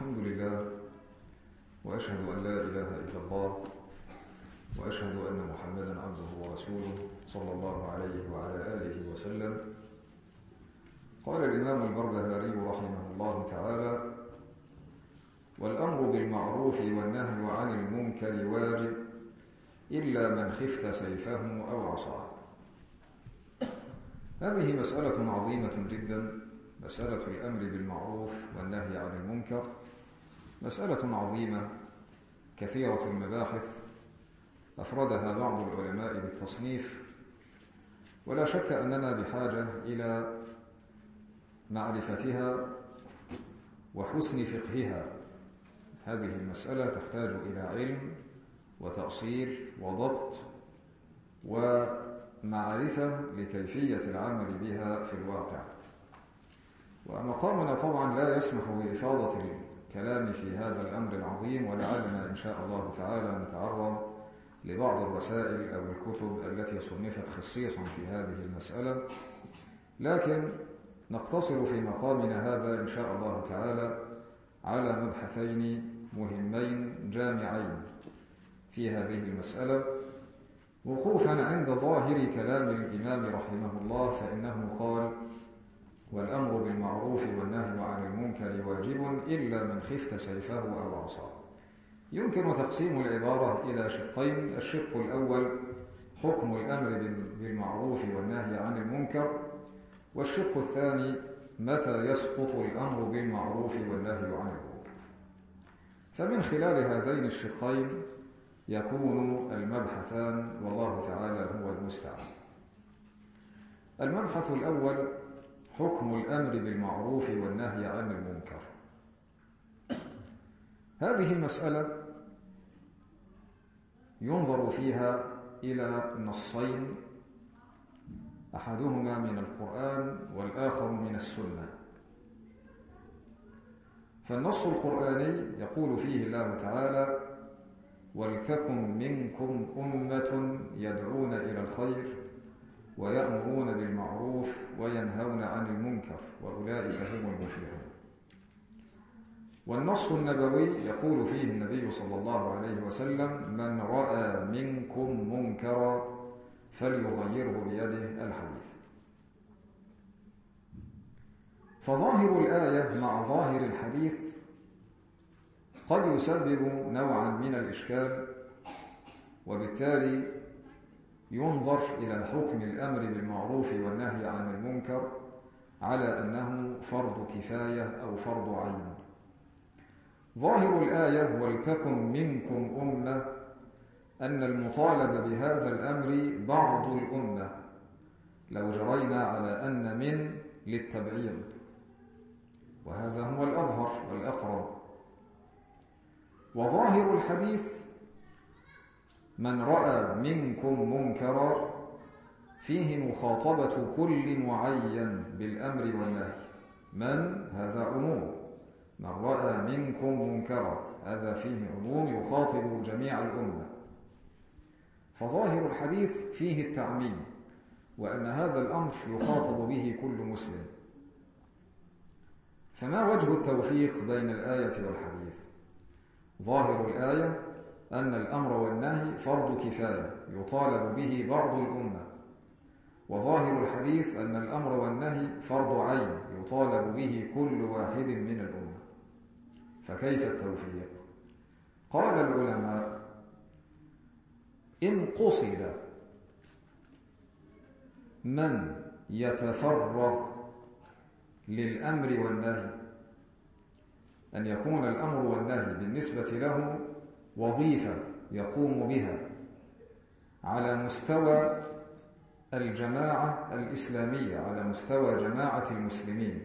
الحمد لله، وأشهد أن لا إله إلا الله، وأشهد أن محمدا عبده ورسوله صلى الله عليه وعلى آله وسلم. قال الإمام البربهاري رحمه الله تعالى: والأمر بالمعروف والنهي عن المنكر واجب إلا من خفت سيفه أو عصاه. هذه مسألة عظيمة جدا، مسألة الأمر بالمعروف والنهي عن المنكر، مسألة عظيمة كثيرة المباحث، أفردها بعض العلماء بالتصنيف، ولا شك أننا بحاجة إلى معرفتها وحسن فقهها. هذه المسألة تحتاج إلى علم وتأصيل وضبط ومعرفة لكيفية العمل بها في الواقع. ومقامنا طبعا لا يسمح بإفاضة الكلام في هذا الأمر العظيم، ولعلنا إن شاء الله تعالى نتعرض لبعض الرسائل أو الكتب التي صنفت خصيصا في هذه المسألة، لكن نقتصر في مقامنا هذا إن شاء الله تعالى على مبحثين مهمين جامعين في هذه المسألة، وقوفا عند ظاهر كلام الإمام رحمه الله، فإنه قال: والأمر بالمعروف والنهي عن المنكر واجب إلا من خفت سيفه أو عصاه. يمكن تقسيم العبارة إلى شقين: الشق الأول حكم الأمر بالمعروف والنهي عن المنكر، والشق الثاني متى يسقط الأمر بالمعروف والنهي عن المنكر. فمن خلال هذين الشقين يكون المبحثان، والله تعالى هو المستعان. المبحث الأول حكم الأمر بالمعروف والنهي عن المنكر. هذه المسألة ينظر فيها إلى نصين، أحدهما من القرآن والآخر من السنة. فالنص القرآني يقول فيه الله تعالى: ولتكن منكم أمة يدعون إلى الخير ويأمرون بالمعروف وينهون عن المنكر وأولئك هم المفلحون. والنص النبوي يقول فيه النبي صلى الله عليه وسلم: من رأى منكم منكرا فليغيره بيده الحديث. فظاهر الآية مع ظاهر الحديث قد يسبب نوعا من الإشكال، وبالتالي ينظر إلى حكم الأمر بالمعروف والنهي عن المنكر على أنه فرض كفاية أو فرض عين. ظاهر الآية ولتكن منكم أمة أن المطالب بهذا الأمر بعض الأمة، لو جرينا على أن من للتبعيض، وهذا هو الأظهر والأقرب. وظاهر الحديث من رأى منكم منكرا فيه مخاطبة كل معين بالأمر والنهي. من هذا عموم، من رأى منكم منكرا هذا فيه عموم يخاطب جميع الأمة. فظاهر الحديث فيه التعميم، وأن هذا الأمر يخاطب به كل مسلم. فما وجه التوفيق بين الآية والحديث؟ ظاهر الآية أن الأمر والنهي فرض كفاية يطالب به بعض الأمة، وظاهر الحديث أن الأمر والنهي فرض عين يطالب به كل واحد من الأمة. فكيف التوفيق؟ قال العلماء: إن قصد من يتفرغ للأمر والنهي، أن يكون الأمر والنهي بالنسبة له وظيفة يقوم بها على مستوى الجماعة الإسلامية، على مستوى جماعة المسلمين،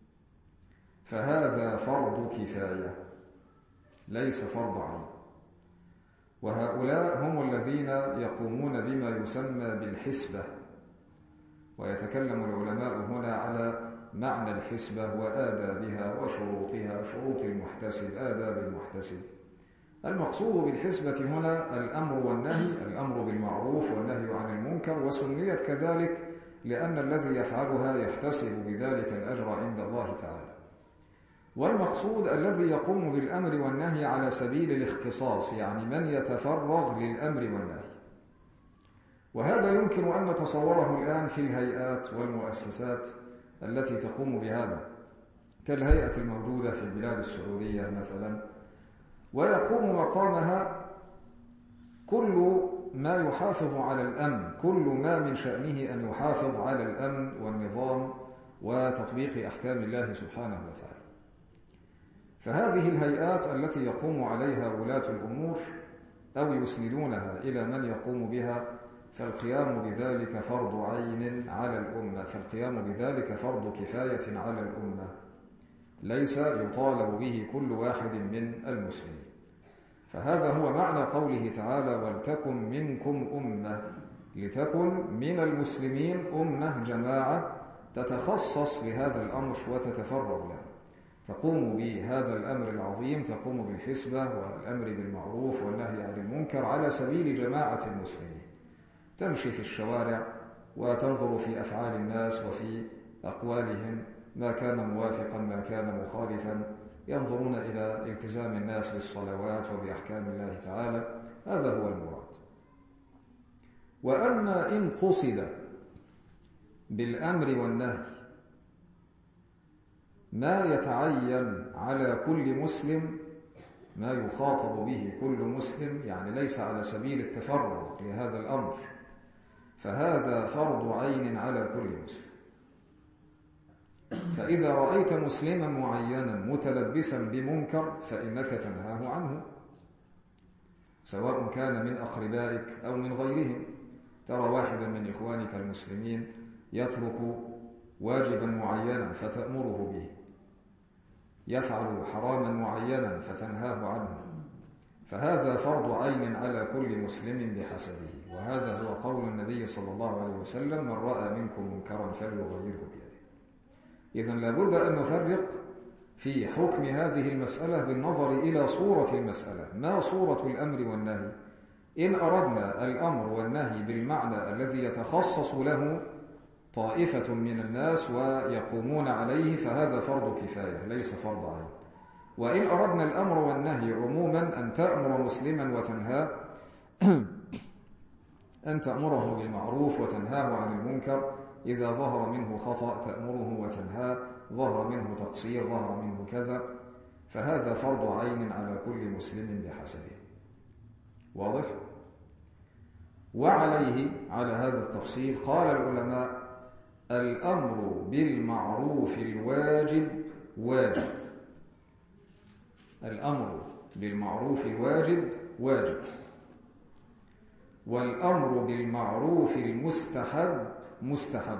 فهذا فرض كفاية ليس فرض عين. وهؤلاء هم الذين يقومون بما يسمى بالحسبة، ويتكلم العلماء هنا على معنى الحسبة وآدابها وشروطها، شروط المحتسب، آداب المحتسب. المقصود بالحسبة هنا الأمر والنهي، الأمر بالمعروف والنهي عن المنكر، وسميت كذلك لأن الذي يفعلها يحتسب بذلك الأجر عند الله تعالى. والمقصود الذي يقوم بالأمر والنهي على سبيل الاختصاص، يعني من يتفرغ للأمر والنهي. وهذا يمكن أن نتصوره الآن في الهيئات والمؤسسات التي تقوم بهذا، كالهيئة الموجودة في البلاد السعودية مثلا، ويقوم مقامها كل ما يحافظ على الأمن، كل ما من شأنه أن يحافظ على الأمن والنظام وتطبيق أحكام الله سبحانه وتعالى. فهذه الهيئات التي يقوم عليها ولاة الأمور أو يسندونها إلى من يقوم بها، فالقيام بذلك فرض عين على الأمة، فالقيام بذلك فرض كفاية على الأمة، ليس يطالب به كل واحد من المسلمين. فهذا هو معنى قوله تعالى: ولتكن منكم أمة، لتكن من المسلمين أمة، جماعة تتخصص لهذا الأمر وتتفرغ له، تقوم بهذا الأمر العظيم، تقوم بالحسبة والأمر بالمعروف والنهي عن المنكر على سبيل جماعة المسلمين، تمشي في الشوارع وتنظر في أفعال الناس وفي أقوالهم، ما كان موافقا ما كان مخالفا، ينظرون إلى التزام الناس بالصلوات وبأحكام الله تعالى. هذا هو المراد. وأما إن قصد بالأمر والنهي ما يتعين على كل مسلم، ما يخاطب به كل مسلم، يعني ليس على سبيل التفرغ لهذا الأمر، فهذا فرض عين على كل مسلم. فإذا رأيت مسلما معينا متلبسا بمنكر فإنك تنهاه عنه، سواء كان من أقربائك أو من غيرهم. ترى واحدا من إخوانك المسلمين يترك واجبا معينا فتأمره به، يفعل حراما معينا فتنهاه عنه، فهذا فرض عين على كل مسلم بحسبه. وهذا هو قول النبي صلى الله عليه وسلم: من رأى منكم منكرا فليغيره بيده. إذن لابد أن نفرق في حكم هذه المسألة بالنظر إلى صورة المسألة. ما صورة الأمر والنهي؟ إن أردنا الأمر والنهي بالمعنى الذي يتخصص له طائفة من الناس ويقومون عليه، فهذا فرض كفاية ليس فرض عين. وإن أردنا الأمر والنهي عموما، أن تأمر مسلما وتنهاه، أن تأمره بالمعروف وتنهاه عن المنكر، إذا ظهر منه خطأ تأمره وتنهاه، ظهر منه تقصير، ظهر منه كذا، فهذا فرض عين على كل مسلم بحسبه. واضح؟ وعليه، على هذا التفصيل، قال العلماء: الأمر بالمعروف الواجب واجب. الأمر بالمعروف الواجب واجب، والأمر بالمعروف المستحب مستحب،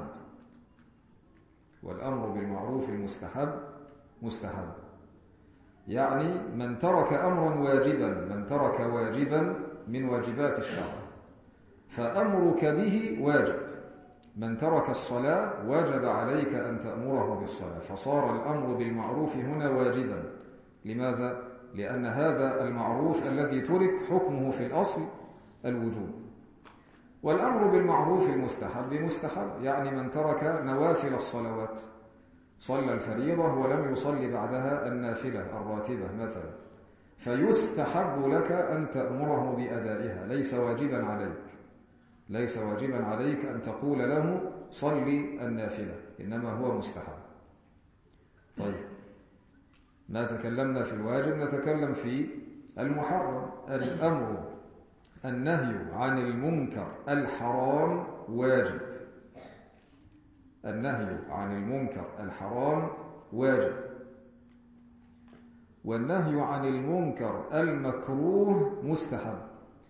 والأمر بالمعروف المستحب مستحب. يعني من ترك أمرا واجبا، من ترك واجبا من واجبات الشرع فأمرك به واجب. من ترك الصلاة وجب عليك أن تأمره بالصلاة، فصار الأمر بالمعروف هنا واجبا. لماذا؟ لأن هذا المعروف الذي ترك حكمه في الأصل الوجوب. والأمر بالمعروف المستحب مستحب، يعني من ترك نوافل الصلوات، صلى الفريضة ولم يصلي بعدها النافلة الراتبة مثلا، فيستحب لك أن تأمره بأدائها، ليس واجبا عليك، ليس واجبا عليك أن تقول له صلي النافلة، إنما هو مستحب. طيب، ما تكلمنا في الواجب نتكلم في المحرم. الأمر النهي عن المنكر الحرام واجب، النهي عن المنكر الحرام واجب، والنهي عن المنكر المكروه مستحب.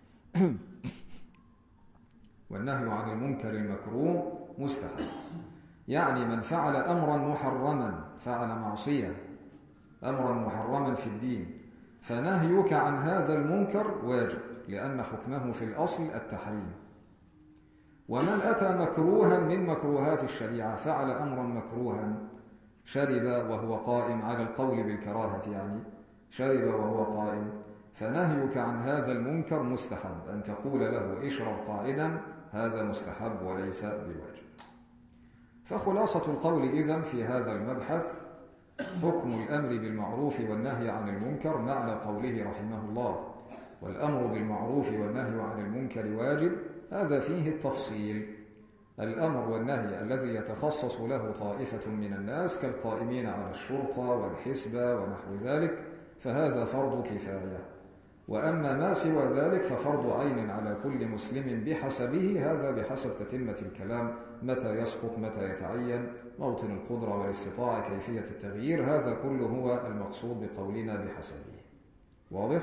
والنهي عن المنكر المكروه مستحب، يعني من فعل أمرا محرما، فعل معصية، أمرا محرما في الدين، فنهيك عن هذا المنكر واجب، لأن حكمه في الأصل التحريم. ومن أتى مكروها من مكروهات الشريعة، فعل أمرا مكروها، شرب وهو قائم، على القول بالكراهة يعني، شرب وهو قائم، فنهيك عن هذا المنكر مستحب، أن تقول له اشرب قاعدا، هذا مستحب وليس بواجب. فخلاصة القول إذن في هذا المبحث: حكم الأمر بالمعروف والنهي عن المنكر معنى قوله رحمه الله: والأمر بالمعروف والنهي عن المنكر واجب. هذا فيه التفصيل. الأمر والنهي الذي يتخصص له طائفة من الناس كالقائمين على الشرطة والحسبة ونحو ذلك فهذا فرض كفاية، وأما ما سوى ذلك ففرض عين على كل مسلم بحسبه. هذا بحسب تتمة الكلام، متى يسقط، متى يتعين، موطن القدرة والاستطاعة، كيفية التغيير، هذا كله هو المقصود بقولنا بحسبه. واضح؟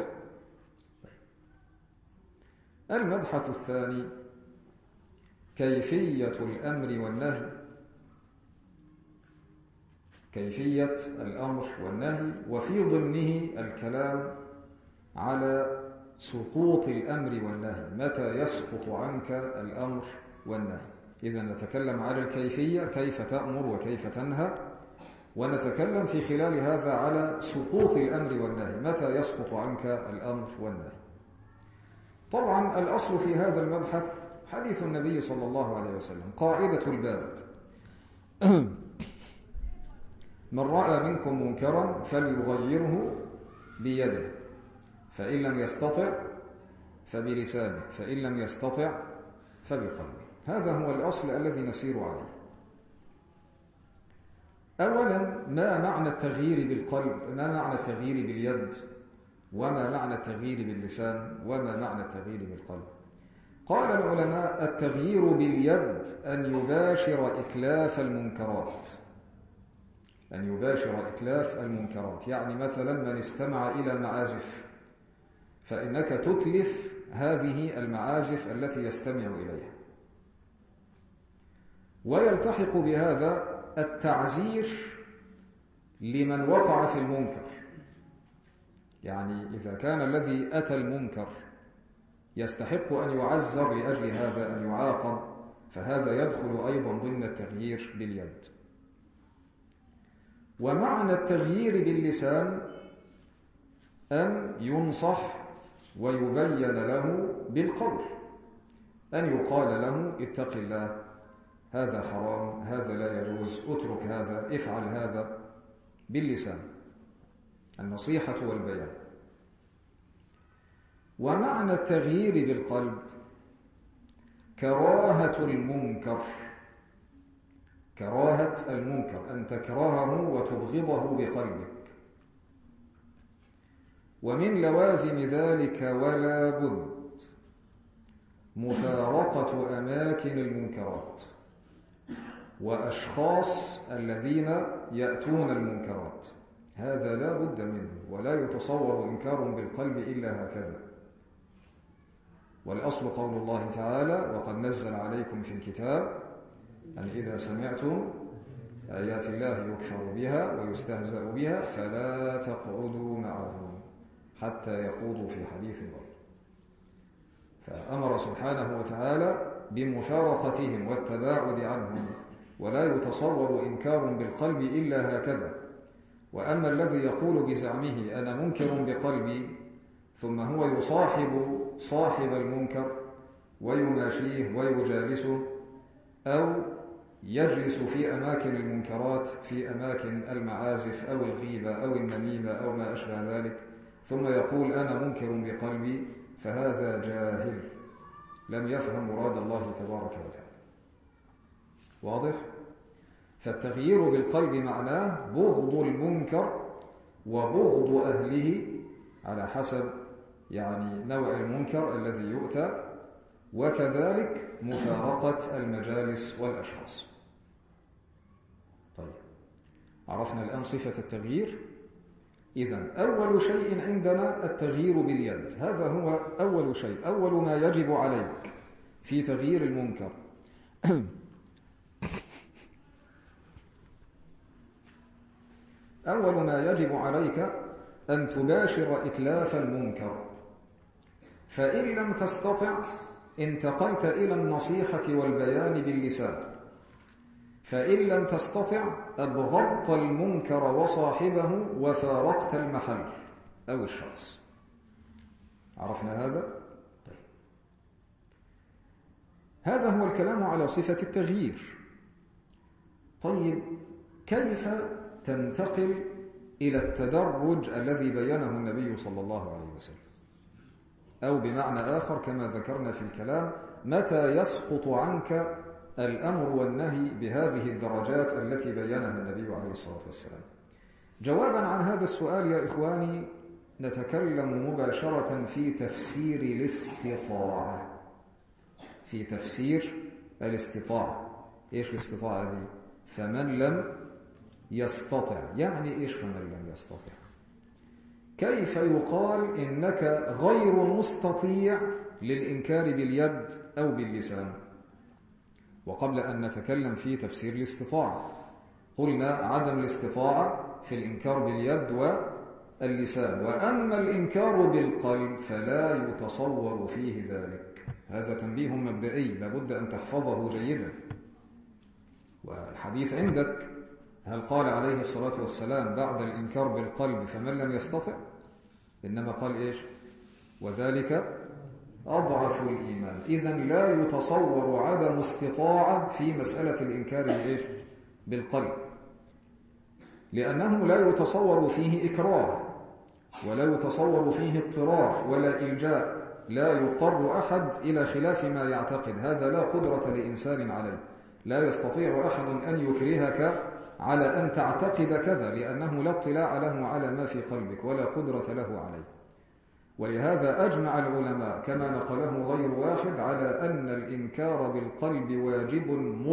المبحث الثاني كيفية الأمر والنهي، كيفية الأمر والنهي، وفي ضمنه الكلام على سقوط الأمر والنهي، متى يسقط عنك الأمر والنهي. إذا نتكلم على الكيفية، كيف تأمر وكيف تنهى، ونتكلم في خلال هذا على سقوط الأمر والنهي، متى يسقط عنك الأمر والنهي. طبعا الأصل في هذا المبحث حديث النبي صلى الله عليه وسلم، قاعدة الباب: من رأى منكم منكرا فليغيره بيده، فإن لم يستطع فبلسانه، فإن لم يستطع فبقلبه. هذا هو الأصل الذي نسير عليه. أولا، ما معنى التغيير بالقلب؟ ما معنى التغيير باليد؟ وما معنى التغيير باللسان؟ وما معنى التغيير بالقلب؟ قال العلماء: التغيير باليد أن يباشر إتلاف المنكرات، أن يباشر إتلاف المنكرات. يعني مثلا من استمع إلى معازف فإنك تتلف هذه المعازف التي يستمع إليها. ويلتحق بهذا التعزير لمن وقع في المنكر. يعني إذا كان الذي أتى المنكر يستحق أن يعزر لأجل هذا، أن يعاقب، فهذا يدخل أيضا ضمن التغيير باليد. ومعنى التغيير باللسان أن ينصح ويبين له بالقول، أن يقال له: اتق الله، هذا حرام، هذا لا يجوز، اترك هذا، افعل هذا، باللسان، النصيحة والبيان. ومعنى التغيير بالقلب كراهة المنكر، كراهة المنكر، أن تكرهه وتبغضه بقلبك. ومن لوازم ذلك ولا بد مفارقة أماكن المنكرات وأشخاص الذين يأتون المنكرات، هذا لا بد منه، ولا يتصور إنكار بالقلب إلا هكذا. والأصل قول الله تعالى: وقد نزل عليكم في الكتاب أن إذا سمعتم آيات الله يكفر بها ويستهزأ بها فلا تقعدوا معهم حتى يخوضوا في حديث غيره. فأمر سبحانه وتعالى بمفارقتهم والتباعد عنهم، ولا يتصور إنكار بالقلب إلا هكذا. وأما الذي يقول بزعمه أنا منكر بقلبي ثم هو يصاحب صاحب المنكر ويماشيه ويجالسه، أو يجلس في أماكن المنكرات، في أماكن المعازف أو الغيبة أو النميمة أو ما أشبه ذلك، ثم يقول أنا منكر بقلبي، فهذا جاهل لم يفهم مراد الله تبارك وتعالى. واضح؟ فالتغيير بالقلب معناه بغض المنكر وبغض أهله على حسب يعني نوع المنكر الذي يؤتى، وكذلك مفارقة المجالس والأشخاص. طيب، عرفنا الآن صفة التغيير. إذن أول شيء عندنا التغيير باليد، هذا هو أول شيء، أول ما يجب عليك في تغيير المنكر. أول ما يجب عليك أن تباشر إتلاف المنكر، فإن لم تستطع انتقلت إلى النصيحة والبيان باللسان، فإن لم تستطع أبغضت المنكر وصاحبه وفارقت المحل أو الشخص. عرفنا هذا؟ طيب. هذا هو الكلام على صفة التغيير. طيب، كيف تنتقل إلى التدرج الذي بينه النبي صلى الله عليه وسلم، أو بمعنى آخر كما ذكرنا في الكلام، متى يسقط عنك الأمر والنهي بهذه الدرجات التي بينها النبي عليه الصلاة والسلام؟ جوابا عن هذا السؤال يا إخواني نتكلم مباشرة في تفسير الاستطاعة. في تفسير الاستطاعة. إيش الاستطاعة دي؟ فمن لم يستطع، يعني إيش فمن لم يستطع؟ كيف يقال إنك غير مستطيع للإنكار باليد أو باللسان؟ وقبل أن نتكلم في تفسير الاستطاعة قلنا عدم الاستطاعة في الإنكار باليد واللسان، وأما الإنكار بالقلب فلا يتصور فيه ذلك. هذا تنبيه مبدئي لابد أن تحفظه جيدا. والحديث عندك، هل قال عليه الصلاة والسلام بعد الإنكار بالقلب فمن لم يستطع؟ إنما قال إيش؟ وذلك أضعف الإيمان. إذن لا يتصور عدم استطاعة في مسألة الإنكار بإيش؟ بالقلب، لأنه لا يتصور فيه إكراه، ولا يتصور فيه اضطرار ولا إلجاء، لا يضطر أحد إلى خلاف ما يعتقد، هذا لا قدرة لإنسان عليه. لا يستطيع أحد أن يكرهك على أن تعتقد كذا، لأنه لا اطلاع له على ما في قلبك ولا قدرة له عليه. ولهذا أجمع العلماء كما نقله غير واحد على أن الإنكار بالقلب واجب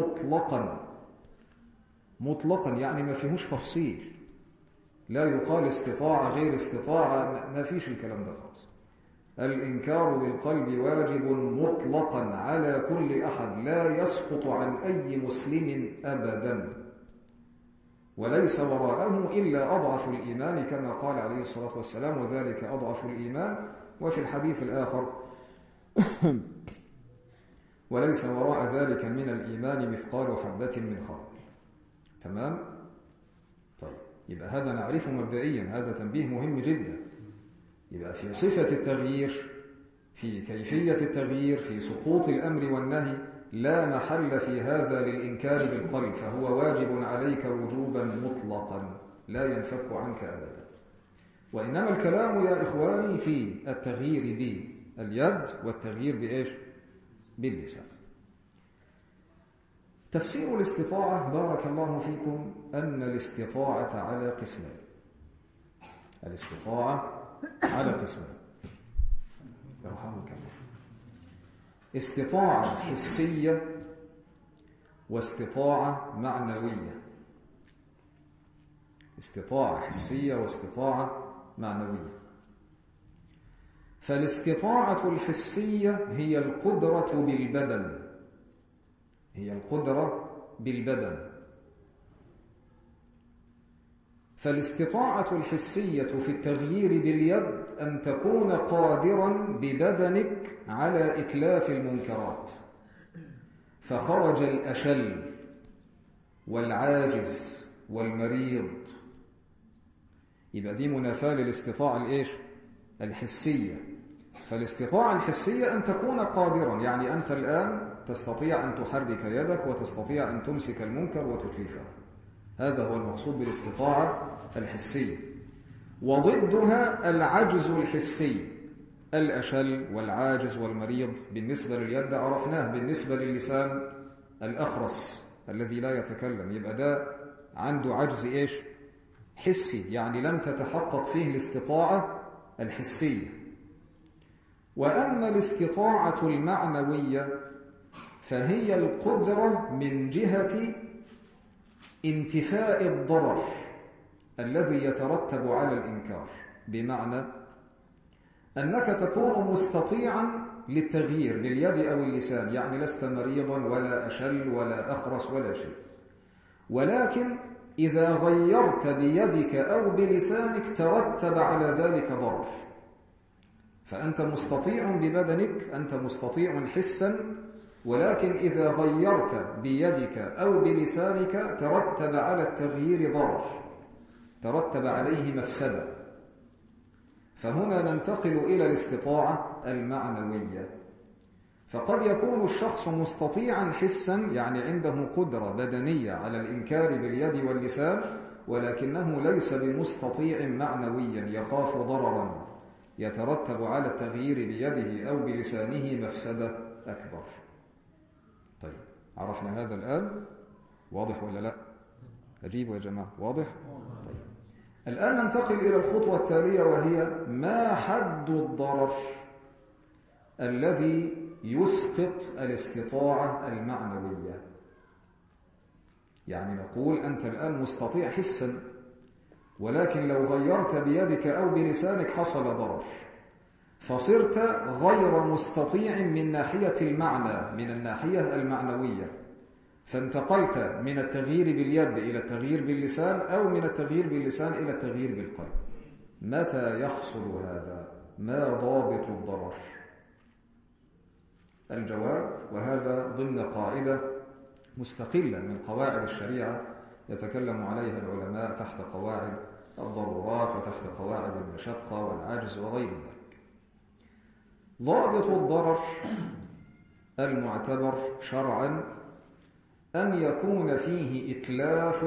مطلقا، يعني ما فيهوش تفصيل، لا يقال استطاعة غير استطاعة، ما فيش الكلام ده خالص. الإنكار بالقلب واجب مطلقا على كل أحد، لا يسقط عن أي مسلم أبدا، وليس وراءه إلا أضعف الإيمان كما قال عليه الصلاة والسلام وذلك أضعف الإيمان. وفي الحديث الآخر وليس وراء ذلك من الإيمان مثقال حبة من خردل. تمام؟ طيب، يبقى هذا نعرفه مبدئيا، هذا تنبيه مهم جدا. يبقى في صفة التغيير، في كيفية التغيير، في سقوط الأمر والنهي، لا محل في هذا للإنكار بالقلب، فهو واجب عليك وجوبا مطلقا لا ينفك عنك أبدا. وإنما الكلام يا إخواني في التغيير باليد والتغيير بإيش؟ باللسان. تفسير الاستطاعة بارك الله فيكم أن الاستطاعة على قسمين. الاستطاعة على قسمين يرحمك الله: استطاعة حسية واستطاعة معنوية. استطاعة حسية واستطاعة معنوية. فالاستطاعة الحسية هي القدرة بالبدن، هي القدرة بالبدن. فالاستطاعة الحسية في التغيير باليد أن تكون قادرا ببدنك على إتلاف المنكرات، فخرج الأشل والعاجز والمريض. يبقى دي منافاة للاستطاعة الإيش؟ الحسية. فالاستطاعة الحسية أن تكون قادرا، يعني أنت الآن تستطيع أن تحرك يدك وتستطيع أن تمسك المنكر وتتلفه، هذا هو المقصود بالاستطاعة الحسية. وضدها العجز الحسي، الأشل والعاجز والمريض. بالنسبة لليد عرفناه، بالنسبة للسان الأخرس الذي لا يتكلم، يبقى ده عنده عجز إيش؟ حسي، يعني لم تتحقق فيه الاستطاعة الحسية. وأما الاستطاعة المعنوية فهي القدرة من جهة انتفاء الضرر الذي يترتب على الإنكار، بمعنى أنك تكون مستطيعا للتغيير باليد أو اللسان، يعني لست مريضا ولا أشل ولا أخرس ولا شيء، ولكن إذا غيرت بيدك أو بلسانك ترتب على ذلك ضرر. فأنت مستطيع ببدنك، أنت مستطيع حسا، ولكن إذا غيرت بيدك أو بلسانك ترتب على التغيير ضرر، ترتب عليه مفسدة. فهنا ننتقل إلى الاستطاعة المعنوية. فقد يكون الشخص مستطيعا حسا، يعني عنده قدرة بدنية على الإنكار باليد واللسان، ولكنه ليس بمستطيع معنويا يخاف ضررا يترتب على التغيير بيده أو بلسانه مفسدة أكبر. طيب عرفنا هذا الآن؟ واضح ولا لا؟ أجيبوا يا جماعة، واضح؟ طيب الآن ننتقل إلى الخطوة التالية، وهي ما حد الضرر الذي يسقط الاستطاعة المعنوية. يعني نقول أنت الآن مستطيع حسا، ولكن لو غيرت بيدك أو بلسانك حصل ضرر، فصرت غير مستطيع من ناحية المعنى، من الناحية المعنوية، فانتقلت من التغيير باليد إلى التغيير باللسان، أو من التغيير باللسان إلى التغيير بالقلب. متى يحصل هذا؟ ما ضابط الضرر؟ الجواب، وهذا ضمن قاعدة مستقلة من قواعد الشريعة يتكلم عليها العلماء تحت قواعد الضرورات وتحت قواعد المشقة والعجز وغير ذلك. ضابط الضرر المعتبر شرعا أن يكون فيه إتلاف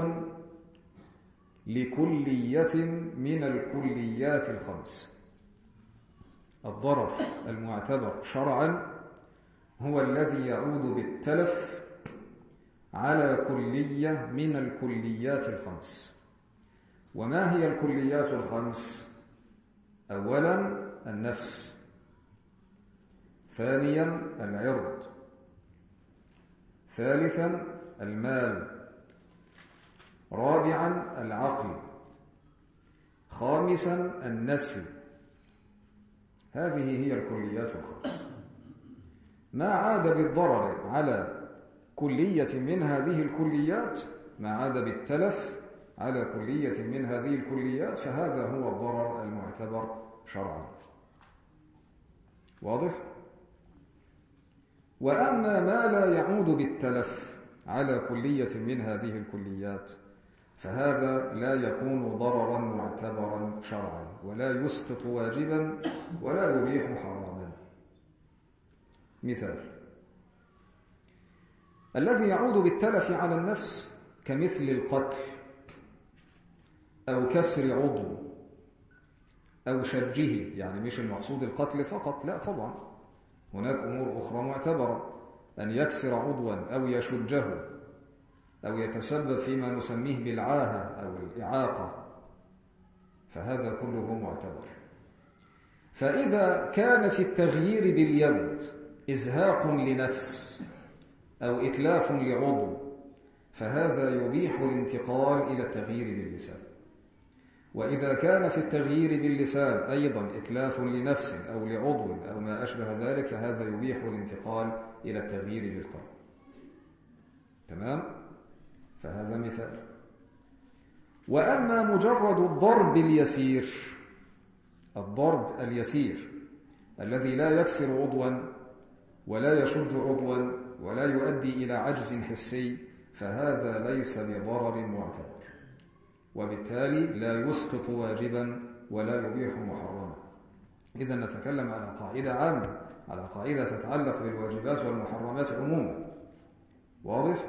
لكلية من الكليات الخمس. الضرر المعتبر شرعا هو الذي يعود بالتلف على كلية من الكليات الخمس. وما هي الكليات الخمس؟ أولا النفس، ثانيا العرض، ثالثا المال، رابعا العقل، خامسا النسل. هذه هي الكليات الخمس. ما عاد بالضرر على كلية من هذه الكليات، ما عاد بالتلف على كلية من هذه الكليات، فهذا هو الضرر المعتبر شرعا. واضح؟ وأما ما لا يعود بالتلف على كلية من هذه الكليات فهذا لا يكون ضررا معتبرا شرعا، ولا يسقط واجبا ولا يبيح حراما. مثال: الذي يعود بالتلف على النفس كمثل القتل أو كسر عضو أو شجه، يعني مش المقصود القتل فقط، لا طبعا، هناك أمور أخرى معتبرة، أن يكسر عضوا أو يشجه أو يتسبب فيما نسميه بالعاهة أو الإعاقة، فهذا كله معتبر. فإذا كان في التغيير باليد إزهاق لنفس أو إتلاف لعضو فهذا يبيح الانتقال إلى التغيير باللسان. وإذا كان في التغيير باللسان أيضا إتلاف لنفس أو لعضو أو ما أشبه ذلك فهذا يبيح الانتقال إلى التغيير بالقلب. تمام؟ فهذا مثال. وأما مجرد الضرب اليسير، الضرب اليسير الذي لا يكسر عضوا ولا يشج عضوا ولا يؤدي إلى عجز حسي فهذا ليس بضرر معتبر، وبالتالي لا يسقط واجبا ولا يبيح محرما. إذا نتكلم على قاعدة عامة، على قاعدة تتعلق بالواجبات والمحرمات عموما. واضح؟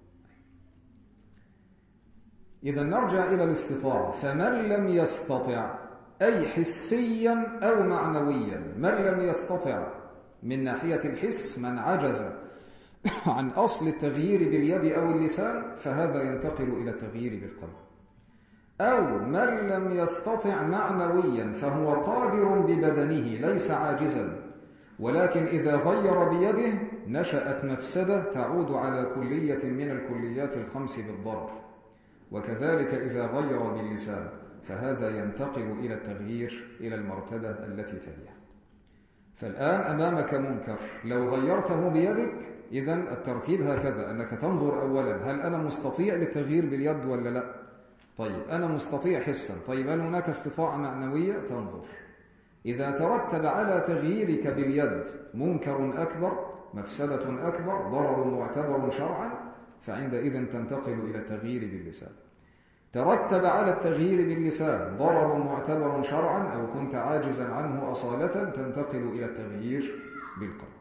إذا نرجع إلى الاستطاعة. فمن لم يستطع، أي حسيا أو معنويا، من لم يستطع من ناحية الحس، من عجز عن أصل التغيير باليد أو اللسان فهذا ينتقل إلى التغيير بالقلب. أو من لم يستطع معنويا فهو قادر ببدنه ليس عاجزا، ولكن إذا غير بيده نشأت مفسدة تعود على كلية من الكليات الخمس بالضرر. وكذلك إذا غير باللسان فهذا ينتقل إلى التغيير إلى المرتبة التي تليها. فالآن أمامك منكر، لو غيرته بيدك إذن الترتيب هكذا، أنك تنظر أولا هل أنا مستطيع للتغيير باليد ولا لا؟ طيب أنا مستطيع حسا، طيب هل هناك استطاعة معنوية؟ تنظر. إذا ترتب على تغييرك باليد منكر أكبر، مفسدة أكبر، ضرر معتبر شرعا، فعندئذ تنتقل إلى التغيير باللسان. ترتب على التغيير باللسان ضرر معتبر شرعا أو كنت عاجزا عنه أصالة، تنتقل إلى التغيير بالقلب.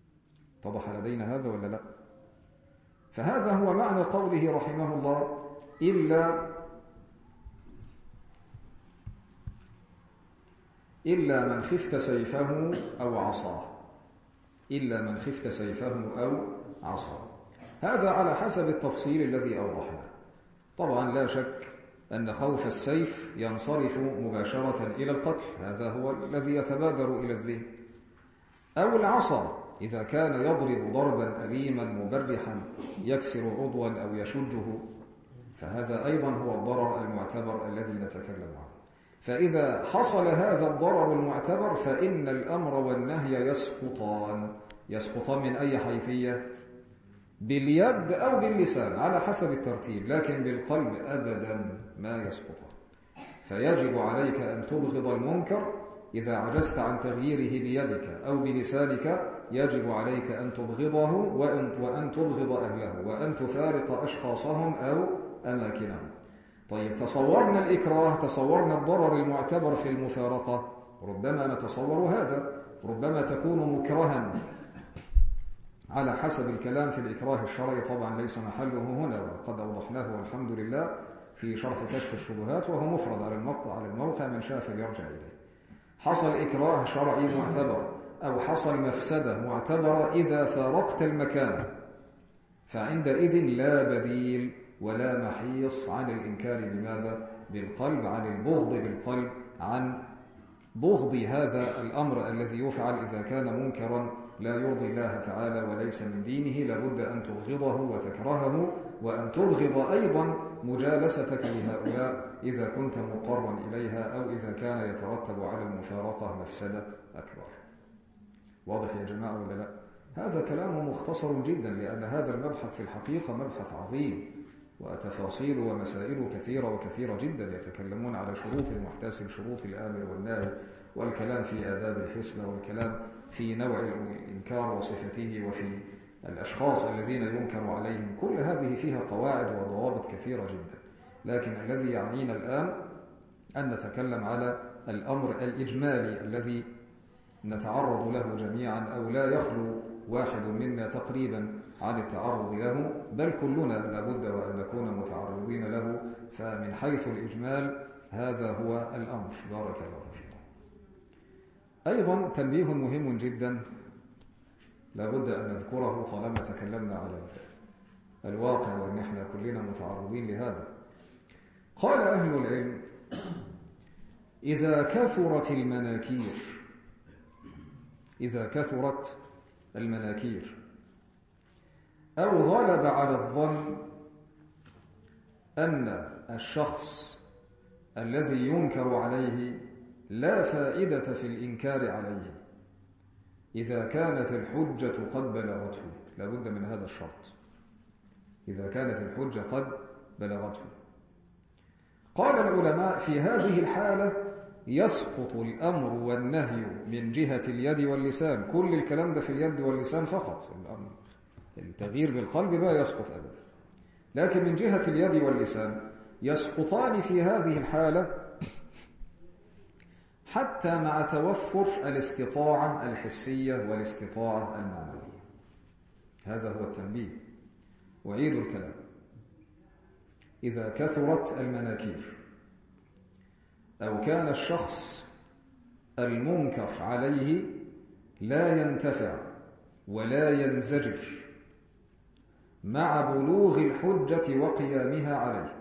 اتضح لدينا هذا ولا لا؟ فهذا هو معنى قوله رحمه الله: إلا من خفت سيفه أو عصاه، إلا من خفت سيفه أو عصاه. هذا على حسب التفصيل الذي أوضحناه. طبعا لا شك أن خوف السيف ينصرف مباشرة إلى القتل، هذا هو الذي يتبادر إلى الذهن. أو العصا إذا كان يضرب ضربا أليما مبرحا يكسر عضوا أو يشجه، فهذا أيضا هو الضرر المعتبر الذي نتكلم عنه. فإذا حصل هذا الضرر المعتبر فإن الأمر والنهي يسقطان من أي حيثية؟ باليد أو باللسان على حسب الترتيب، لكن بالقلب أبدا ما يسقطان. فيجب عليك أن تبغض المنكر إذا عجزت عن تغييره بيدك أو بلسانك، يجب عليك أن تبغضه وأن تبغض أهله وأن تفارق أشخاصهم أو أماكنهم. طيب تصورنا الإكراه، تصورنا الضرر المعتبر في المفارقة، ربما نتصور هذا، ربما تكون مكرها على حسب الكلام في الإكراه الشرعي، طبعا ليس محله هنا وقد أوضحناه والحمد لله في شرح كشف الشبهات، وهو مفرد على الموقع من شاء فليرجع إليه. حصل إكراه شرعي معتبر أو حصل مفسدة معتبرة إذا فارقت المكان، فعندئذ لا بديل ولا محيص عن الإنكار بماذا؟ بالقلب، عن البغض بالقلب، عن بغض هذا الأمر الذي يفعل إذا كان منكرا لا يرضي الله تعالى وليس من دينه. لابد أن تبغضه وتكرهه، وأن تبغض أيضا مجالستك لهؤلاء إذا كنت مضطرا إليها أو إذا كان يترتب على المفارقة مفسدة أكبر. واضح يا جماعة ولا لا؟ هذا كلام مختصر جدا، لأن هذا المبحث في الحقيقة مبحث عظيم وتفاصيل ومسائل كثيرة وكثيرة جدا. يتكلمون على شروط المحتسب، شروط الآمر والناهي، والكلام في آداب الحسبة، والكلام في نوع الإنكار وصفته، وفي الأشخاص الذين ينكر عليهم. كل هذه فيها قواعد وضوابط كثيرة جدا، لكن الذي يعنينا الآن أن نتكلم على الأمر الإجمالي الذي نتعرض له جميعا، أو لا يخلو واحد منا تقريبا عن التعرض له، بل كلنا لابد وأن نكون متعرضين له. فمن حيث الإجمال هذا هو الأمر. بارك الله فيكم. أيضا تنبيه مهم جدا لابد أن نذكره طالما تكلمنا على الواقع وأن احنا كلنا متعرضين لهذا. قال أهل العلم: إذا كثرت المناكير أو غلب على الظن أن الشخص الذي ينكر عليه لا فائدة في الإنكار عليه، إذا كانت الحجة قد بلغته، لابد من هذا الشرط، إذا كانت الحجة قد بلغته. قال العلماء: في هذه الحالة يسقط الأمر والنهي من جهة اليد واللسان. كل الكلام ده في اليد واللسان فقط، التغيير بالقلب ما يسقط أبدا، لكن من جهة اليد واللسان يسقطان في هذه الحالة حتى مع توفر الاستطاعة الحسية والاستطاعة المعنوية. هذا هو التنبيه. أعيد الكلام: إذا كثرت المناكير أو كان الشخص المنكر عليه لا ينتفع ولا ينزجر مع بلوغ الحجة وقيامها عليه،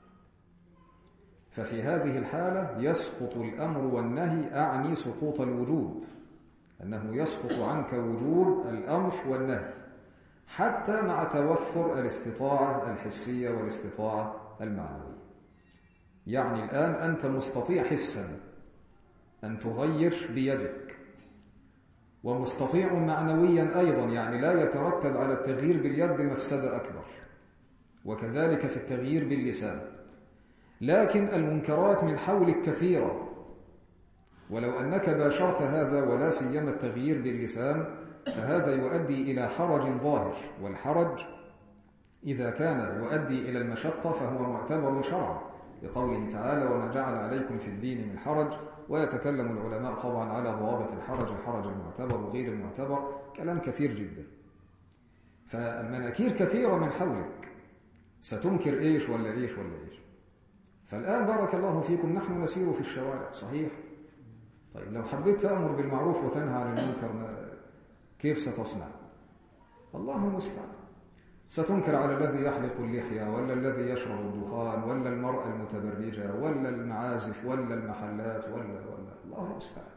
ففي هذه الحالة يسقط الأمر والنهي، أعني سقوط الوجوب، أنه يسقط عنك وجوب الأمر والنهي حتى مع توفر الاستطاعة الحسية والاستطاعة المعنوية. يعني الآن أنت مستطيع حسا أن تغير بيدك، ومستطيع معنويا أيضا، يعني لا يترتب على التغيير باليد مفسدة أكبر، وكذلك في التغيير باللسان. لكن المنكرات من حولك كثيرة، ولو أنك باشرت هذا ولا سيما التغيير باللسان فهذا يؤدي إلى حرج ظاهر، والحرج إذا كان يؤدي إلى المشقة فهو معتبر شرعا، لقوله تعالى: وما جعل عليكم في الدين من حرج. ويتكلم العلماء طبعا على ضوابط الحرج المعتبر وغير المعتبر، كلام كثير جدا. فالمناكير كثيرة من حولك، ستنكر إيش ولا إيش ولا إيش. فالآن بارك الله فيكم نحن نسير في الشوارع صحيح. طيب لو حبيت تأمر بالمعروف وتنهى عن المنكر كيف ستصنع؟ الله المستعان. ستنكر على الذي يحلق اللحية ولا الذي يشرب الدخان ولا المرأة المتبرجة ولا المعازف ولا المحلات ولا الله المستعان.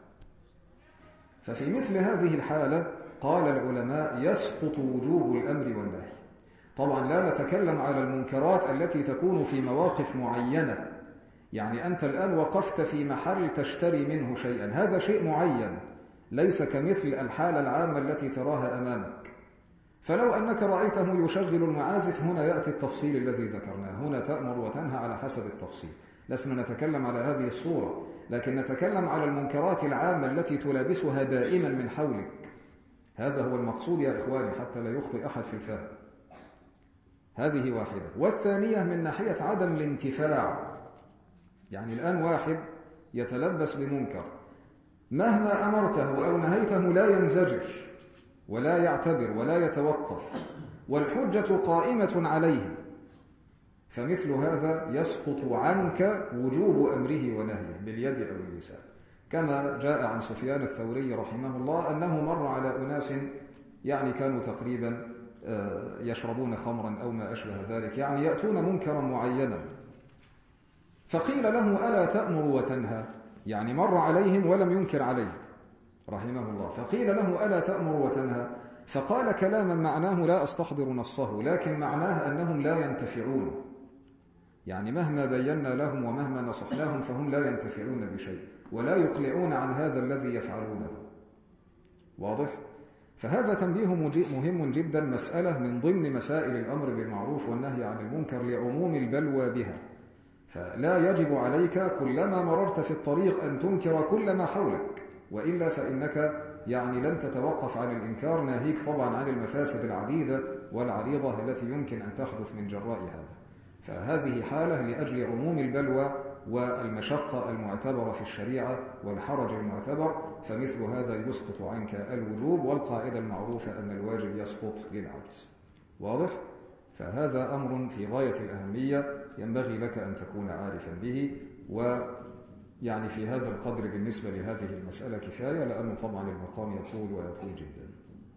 ففي مثل هذه الحالة قال العلماء يسقط وجوب الأمر والنهي. طبعا لا نتكلم على المنكرات التي تكون في مواقف معينة، يعني أنت الآن وقفت في محل تشتري منه شيئا، هذا شيء معين ليس كمثل الحالة العامة التي تراها أمامك. فلو أنك رأيته يشغل المعازف هنا يأتي التفصيل الذي ذكرناه، هنا تأمر وتنهى على حسب التفصيل، لسنا نتكلم على هذه الصورة، لكن نتكلم على المنكرات العامة التي تلابسها دائما من حولك. هذا هو المقصود يا إخواني حتى لا يخطئ أحد في الفهم. هذه واحدة. والثانية من ناحية عدم الانتفاع، يعني الآن واحد يتلبس بمنكر مهما أمرته أو نهيته لا ينزجر ولا يعتبر ولا يتوقف والحجة قائمة عليه، فمثل هذا يسقط عنك وجوب أمره ونهيه باليد أو اللسان، كما جاء عن سفيان الثوري رحمه الله أنه مر على أناس يعني كانوا تقريبا يشربون خمرا أو ما أشبه ذلك، يعني يأتون منكرا معينا، فقيل له ألا تأمر وتنهى؟ يعني مر عليهم ولم ينكر عليه رحمه الله، فقيل له ألا تأمر وتنهى؟ فقال كلاما معناه لا أستحضر نصه، لكن معناه أنهم لا ينتفعون، يعني مهما بينا لهم ومهما نصحناهم فهم لا ينتفعون بشيء ولا يقلعون عن هذا الذي يفعلونه. واضح؟ فهذا تنبيه مهم جدا، مسألة من ضمن مسائل الأمر بالمعروف والنهي عن المنكر لعموم البلوى بها. فلا يجب عليك كلما مررت في الطريق أن تنكر كل ما حولك، وإلا فإنك يعني لن تتوقف عن الإنكار، ناهيك طبعا عن المفاسد العديدة والعريضة التي يمكن أن تحدث من جراء هذا. فهذه حالة لأجل عموم البلوى والمشقة المعتبرة في الشريعة والحرج المعتبر، فمثل هذا يسقط عنك الوجوب، والقاعدة المعروفة أن الواجب يسقط للعجز. واضح؟ فهذا أمر في غاية الأهمية ينبغي لك أن تكون عارفا به، ويعني في هذا القدر بالنسبة لهذه المسألة كفاية، لأنه طبعا المقام يطول ويطول جدا.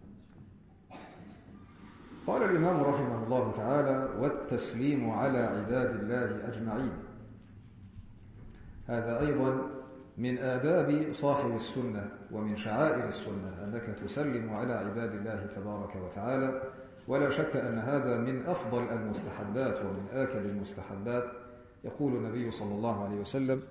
قال الإمام رحمه الله تعالى: والتسليم على عباد الله أجمعين. هذا أيضا من آداب صاحب السنة ومن شعائر السنة أنك تسلم على عباد الله تبارك وتعالى، ولا شك أن هذا من أفضل المستحبات ومن آكد المستحبات. يقول النبي صلى الله عليه وسلم: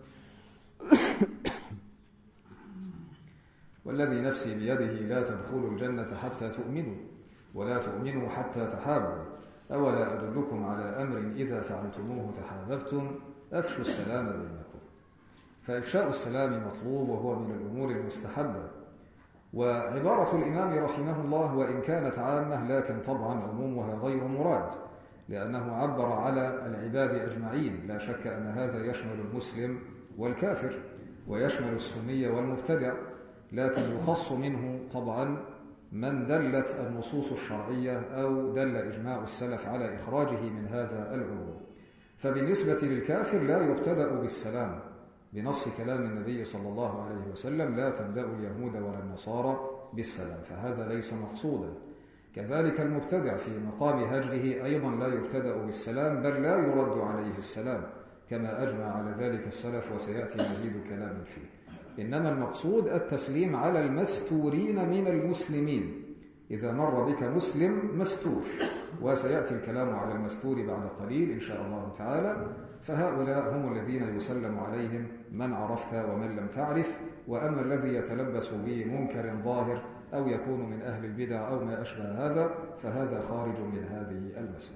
والذي نفسي بيده لا تدخلوا الجنة حتى تؤمنوا ولا تؤمنوا حتى تحابوا، أولا أدلكم على أمر إذا فعلتموه تحاببتم، أفشوا السلام بينكم. فإفشاء السلام مطلوب وهو من الأمور المستحبة. وعبارة الإمام رحمه الله وإن كانت عامة لكن طبعا عمومها غير مراد، لأنه عبر على العباد أجمعين، لا شك أن هذا يشمل المسلم والكافر ويشمل السني والمبتدع، لكن يخص منه طبعا من دلت النصوص الشرعية أو دل إجماع السلف على إخراجه من هذا العموم. فبالنسبة للكافر لا يبتدأ بالسلام بنص كلام النبي صلى الله عليه وسلم: لا تبدأ اليهود ولا النصارى بالسلام، فهذا ليس مقصودا. كذلك المبتدع في مقام هجره أيضا لا يبتدأ بالسلام، بل لا يرد عليه السلام كما أجمع على ذلك السلف، وسيأتي مزيد كلام فيه. إنما المقصود التسليم على المستورين من المسلمين، إذا مر بك مسلم مستور، وسيأتي الكلام على المستور بعد قليل إن شاء الله تعالى، فهؤلاء هم الذين يسلم عليهم من عرفت ومن لم تعرف. وأما الذي يتلبس بمنكر ظاهر أو يكون من أهل البدع أو ما أشبه هذا فهذا خارج من هذه المسألة.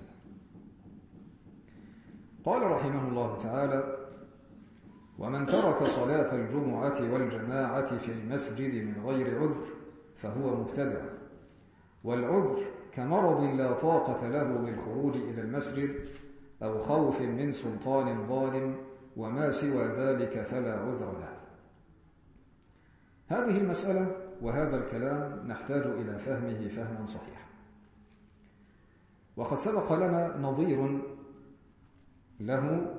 قال رحمه الله تعالى: ومن ترك صلاة الجمعة والجماعة في المسجد من غير عذر فهو مبتدع، والعذر كمرض لا طاقة له بالخروج إلى المسجد أو خوف من سلطان ظالم، وما سوى ذلك فلا عذر له. هذه المسألة وهذا الكلام نحتاج إلى فهمه فهما صحيحا. وقد سبق لنا نظير له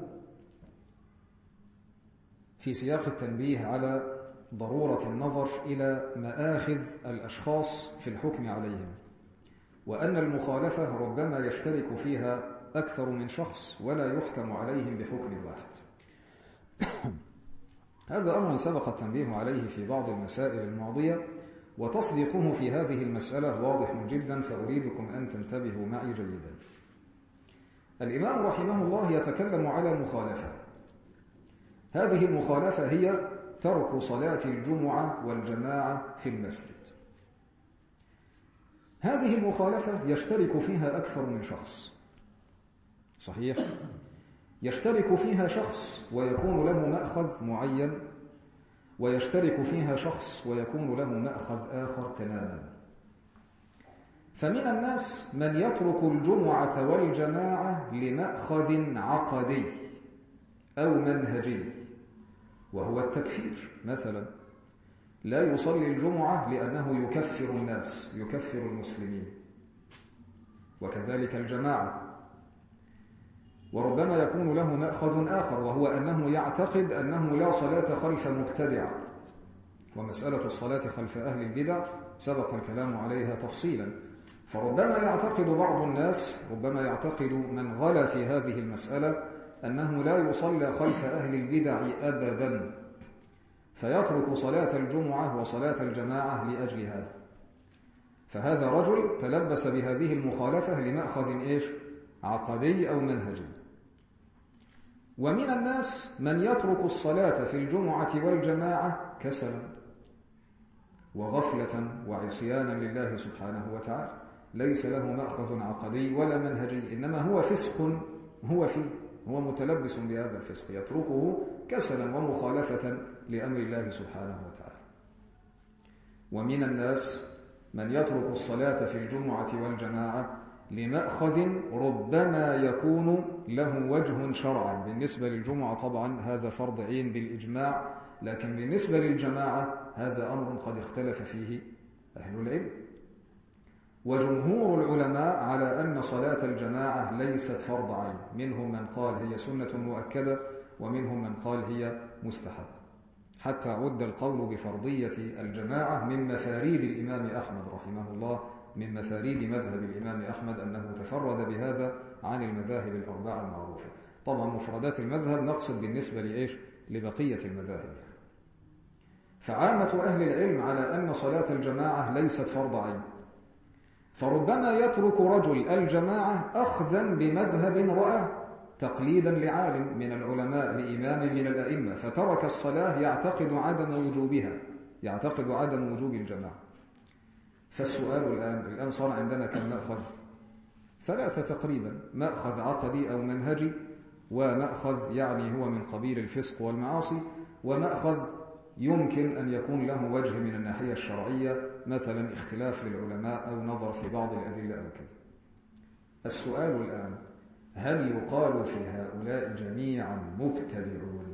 في سياق التنبيه على ضرورة النظر إلى مآخذ الأشخاص في الحكم عليهم، وأن المخالفة ربما يشترك فيها أكثر من شخص ولا يحكم عليهم بحكم واحد. هذا أمر سبق التنبيه عليه في بعض المسائل الماضية، وتصديقه في هذه المسألة واضح جدا، فأريدكم أن تنتبهوا معي جيدا. الإمام رحمه الله يتكلم على مخالفة. هذه المخالفة هي ترك صلاة الجمعة والجماعة في المسجد. هذه المخالفة يشترك فيها أكثر من شخص، صحيح؟ يشترك فيها شخص ويكون له مأخذ معين، ويشترك فيها شخص ويكون له مأخذ آخر تماما. فمن الناس من يترك الجمعة والجماعة لمأخذ عقدي أو منهجي، وهو التكفير. مثلا لا يصلي الجمعة لأنه يكفر الناس، يكفر المسلمين، وكذلك الجماعة. وربما يكون له مأخذ آخر، وهو أنه يعتقد أنه لا صلاة خلف مبتدع، ومسألة الصلاة خلف أهل البدع سبق الكلام عليها تفصيلا. فربما يعتقد بعض الناس، ربما يعتقد من غلا في هذه المسألة، أنه لا يصلى خلف أهل البدع أبدا، فيترك صلاة الجمعة وصلاة الجماعة لأجل هذا. فهذا رجل تلبس بهذه المخالفة لمأخذ إيش؟ عقدي أو منهجي. ومن الناس من يترك الصلاة في الجمعة والجماعة كسلا وغفلة وعصيانا لله سبحانه وتعالى، ليس له مأخذ عقدي ولا منهجي، إنما هو فسق هو فيه، هو متلبس بهذا الفسق، يتركه كسلا ومخالفة لأمر الله سبحانه وتعالى. ومن الناس من يترك الصلاة في الجمعة والجماعة لمأخذ ربما يكون له وجه شرعا. بالنسبة للجمعة طبعا هذا فرض عين بالإجماع، لكن بالنسبة للجماعة هذا أمر قد اختلف فيه أهل العلم. وجمهور العلماء على أن صلاة الجماعة ليست فرض عين، منهم من قال هي سنة مؤكدة، ومنهم من قال هي مستحب، حتى عد القول بفرضية الجماعة من مفاريد الإمام أحمد رحمه الله، من مفاريد مذهب الإمام أحمد أنه تفرد بهذا عن المذاهب الأربعة المعروفة. طبعا مفردات المذهب نقصد بالنسبة لإيش؟ لبقية المذاهب يعني. فعامة أهل العلم على أن صلاة الجماعة ليست فرض عين، فربما يترك رجل الجماعة أخذا بمذهب رأى تقليدا لعالم من العلماء، لإمام من الأئمة، فترك الصلاة يعتقد عدم وجوبها، يعتقد عدم وجوب الجماعة. فالسؤال الآن صار عندنا كم مأخذ؟ ثلاثة تقريبا، مأخذ عقدي أو منهجي، ومأخذ يعني هو من قبيل الفسق والمعاصي، ومأخذ يمكن أن يكون له وجه من الناحية الشرعية، مثلا اختلاف للعلماء أو نظر في بعض الأدلة أو كذا. السؤال الآن، هل يقال في هؤلاء جميعا مبتدعون؟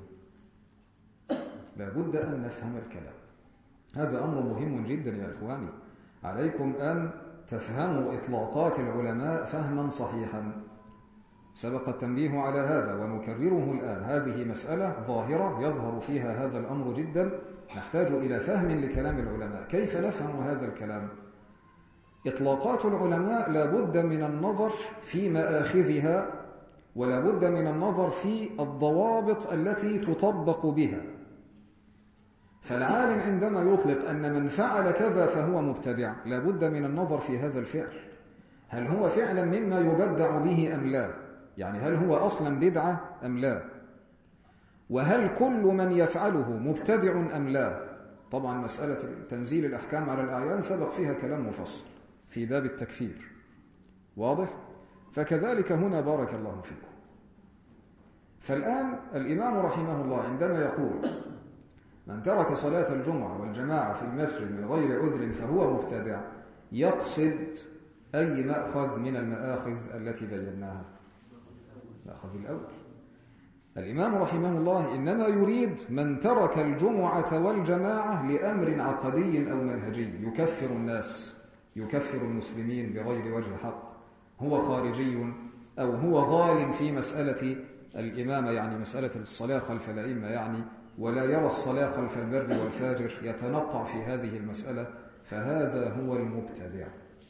لابد أن نفهم الكلام. هذا أمر مهم جدا يا إخواني، عليكم أن تفهموا إطلاقات العلماء فهما صحيحا. سبق التنبيه على هذا ونكرره الآن. هذه مسألة ظاهرة يظهر فيها هذا الأمر جدا، نحتاج إلى فهم لكلام العلماء. كيف نفهم هذا الكلام؟ إطلاقات العلماء لابد من النظر في مآخذها، ولابد من النظر في الضوابط التي تطبق بها. فالعالم عندما يطلق أن من فعل كذا فهو مبتدع، لابد من النظر في هذا الفعل، هل هو فعلا مما يبدع به أم لا؟ يعني هل هو أصلا بدعة أم لا؟ وهل كل من يفعله مبتدع أم لا؟ طبعا مسألة تنزيل الأحكام على الأعيان سبق فيها كلام مفصل في باب التكفير، واضح؟ فكذلك هنا بارك الله فيكم. فالآن الإمام رحمه الله عندما يقول من ترك صلاة الجمعة والجماعة في المسجد من غير عذر فهو مبتدع، يقصد أي مأخذ من المآخذ التي بيناها؟ مأخذ الأول. الإمام رحمه الله إنما يريد من ترك الجمعة والجماعة لأمر عقدي أو منهجي، يكفر الناس، يكفر المسلمين بغير وجه حق، هو خارجي أو هو غال في مسألة الإمامة يعني مسألة الصلاة خلف الأئمة يعني، ولا يرى الصلاة خلف البر والفاجر، يتنطع في هذه المسألة، فهذا هو المبتدع.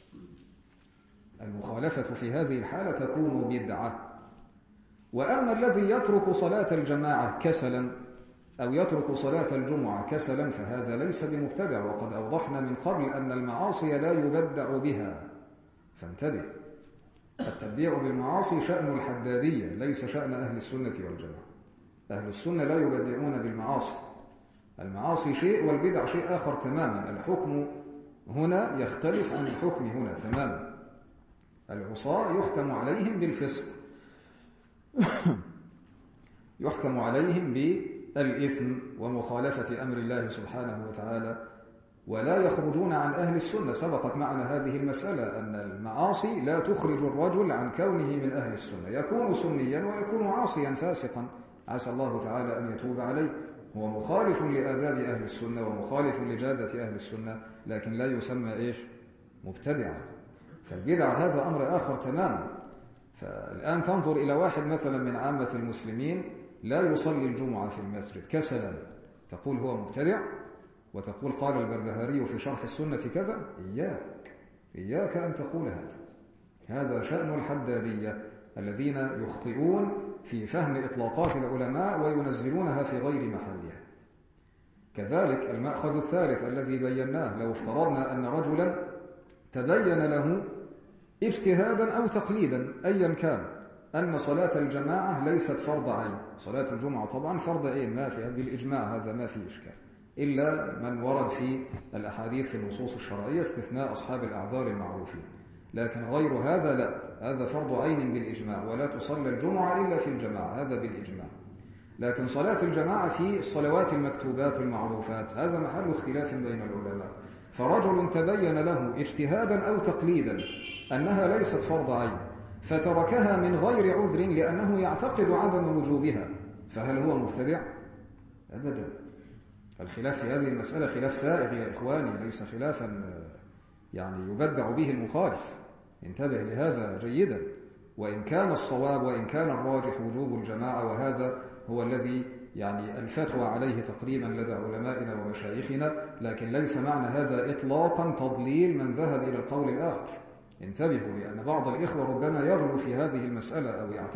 المخالفة في هذه الحالة تكون بدعة. وأما الذي يترك صلاة الجماعة كسلا أو يترك صلاة الجمعة كسلا فهذا ليس بمبتدع، وقد أوضحنا من قبل أن المعاصي لا يبدع بها، فانتبه. التبديع بالمعاصي شأن الحدادية، ليس شأن أهل السنة والجماعة. أهل السنة لا يبدعون بالمعاصي، المعاصي شيء والبدع شيء آخر تماما. الحكم هنا يختلف عن الحكم هنا تماما. العصاة يحكم عليهم بالفسق، يحكم عليهم بالإثم ومخالفة أمر الله سبحانه وتعالى، ولا يخرجون عن أهل السنة. سبقت معنا هذه المسألة أن المعاصي لا تخرج الرجل عن كونه من أهل السنة، يكون سنيا ويكون عاصيا فاسقا، عسى الله تعالى أن يتوب عليه. هو مخالف لآداب أهل السنة ومخالف لجادة أهل السنة، لكن لا يسمى مبتدعا. فالبدع هذا أمر آخر تماما. فالآن تنظر إلى واحد مثلا من عامة المسلمين لا يصلي الجمعة في المسجد كسلا، تقول هو مبتدع؟ وتقول قال البربهاري في شرح السنة كذا؟ إياك أن تقول هذا شأن الحدادية الذين يخطئون في فهم إطلاقات العلماء وينزلونها في غير محلها. كذلك المأخذ الثالث الذي بيناه، لو افترضنا أن رجلا تبين له اجتهادا أو تقليدا أيا كان أن صلاة الجماعة ليست فرض عين، صلاة الجمعة طبعا فرض عين ما فيها بالإجماع، هذا ما فيه إشكال، إلا من ورد في الأحاديث في النصوص الشرعية استثناء أصحاب الأعذار المعروفين، لكن غير هذا لا، هذا فرض عين بالإجماع، ولا تصلى الجمعة إلا في الجماعة، هذا بالإجماع. لكن صلاة الجماعة في الصلوات المكتوبات المعروفات هذا محل اختلاف بين العلماء. فرجل تبين له اجتهادا أو تقليدا أنها ليست فرض عين فتركها من غير عذر لأنه يعتقد عدم وجوبها، فهل هو مبتدع؟ أبدا. الخلاف في هذه المسألة خلاف سائغ يا إخواني، ليس خلافا يبدع به المخالف. انتبه لهذا جيدا. وإن كان الصواب وإن كان الراجح وجوب الجماعة، وهذا هو الذي الفتوى عليه تقريبا لدى علمائنا ومشايخنا، لكن ليس معنى هذا إطلاقا تضليل من ذهب إلى القول الآخر. انتبهوا، لأن بعض الإخوة ربما يغلو في هذه المسألة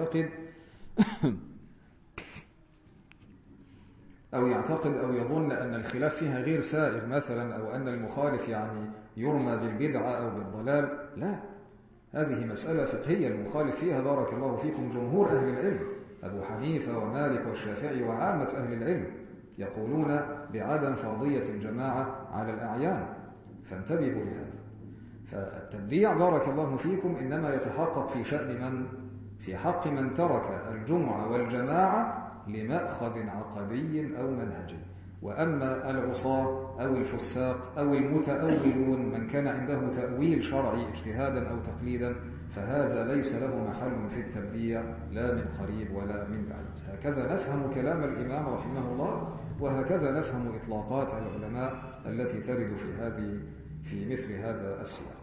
أو يعتقد أو يظن أن الخلاف فيها غير سائغ مثلا، أو أن المخالف يرمى بالبدعة أو بالضلال. لا، هذه مسألة فقهية المخالف فيها بارك الله فيكم جمهور أهل العلم، أبو حنيفة ومالك والشافعي وعامة أهل العلم يقولون بعدم فرضية الجماعة على الأعيان، فانتبهوا لهذا. فالتبديع بارك الله فيكم إنما يتحقق في حق من ترك الجمعة والجماعة لمأخذ عقدي أو منهجي. وأما العصاة أو الفساق أو المتأولون من كان عنده تأويل شرعي اجتهادا أو تقليدا، فهذا ليس له محل في التبديع لا من قريب ولا من بعيد. هكذا نفهم كلام الإمام رحمه الله، وهكذا نفهم إطلاقات العلماء التي ترد في مثل هذا السياق.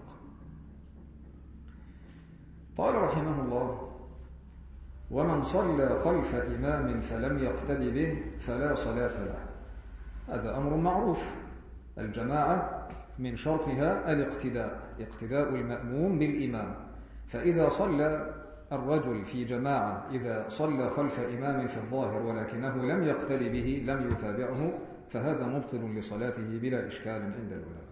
قال رحمه الله: ومن صلى خلف إمام فلم يقتد به فلا صلاة له. هذا أمر معروف، الجماعة من شرطها اقتداء المأموم بالإمام. فإذا صلى الرجل في جماعة، إذا صلى خلف إمام في الظاهر ولكنه لم يقتد به، لم يتابعه، فهذا مبطل لصلاته بلا إشكال عند العلماء.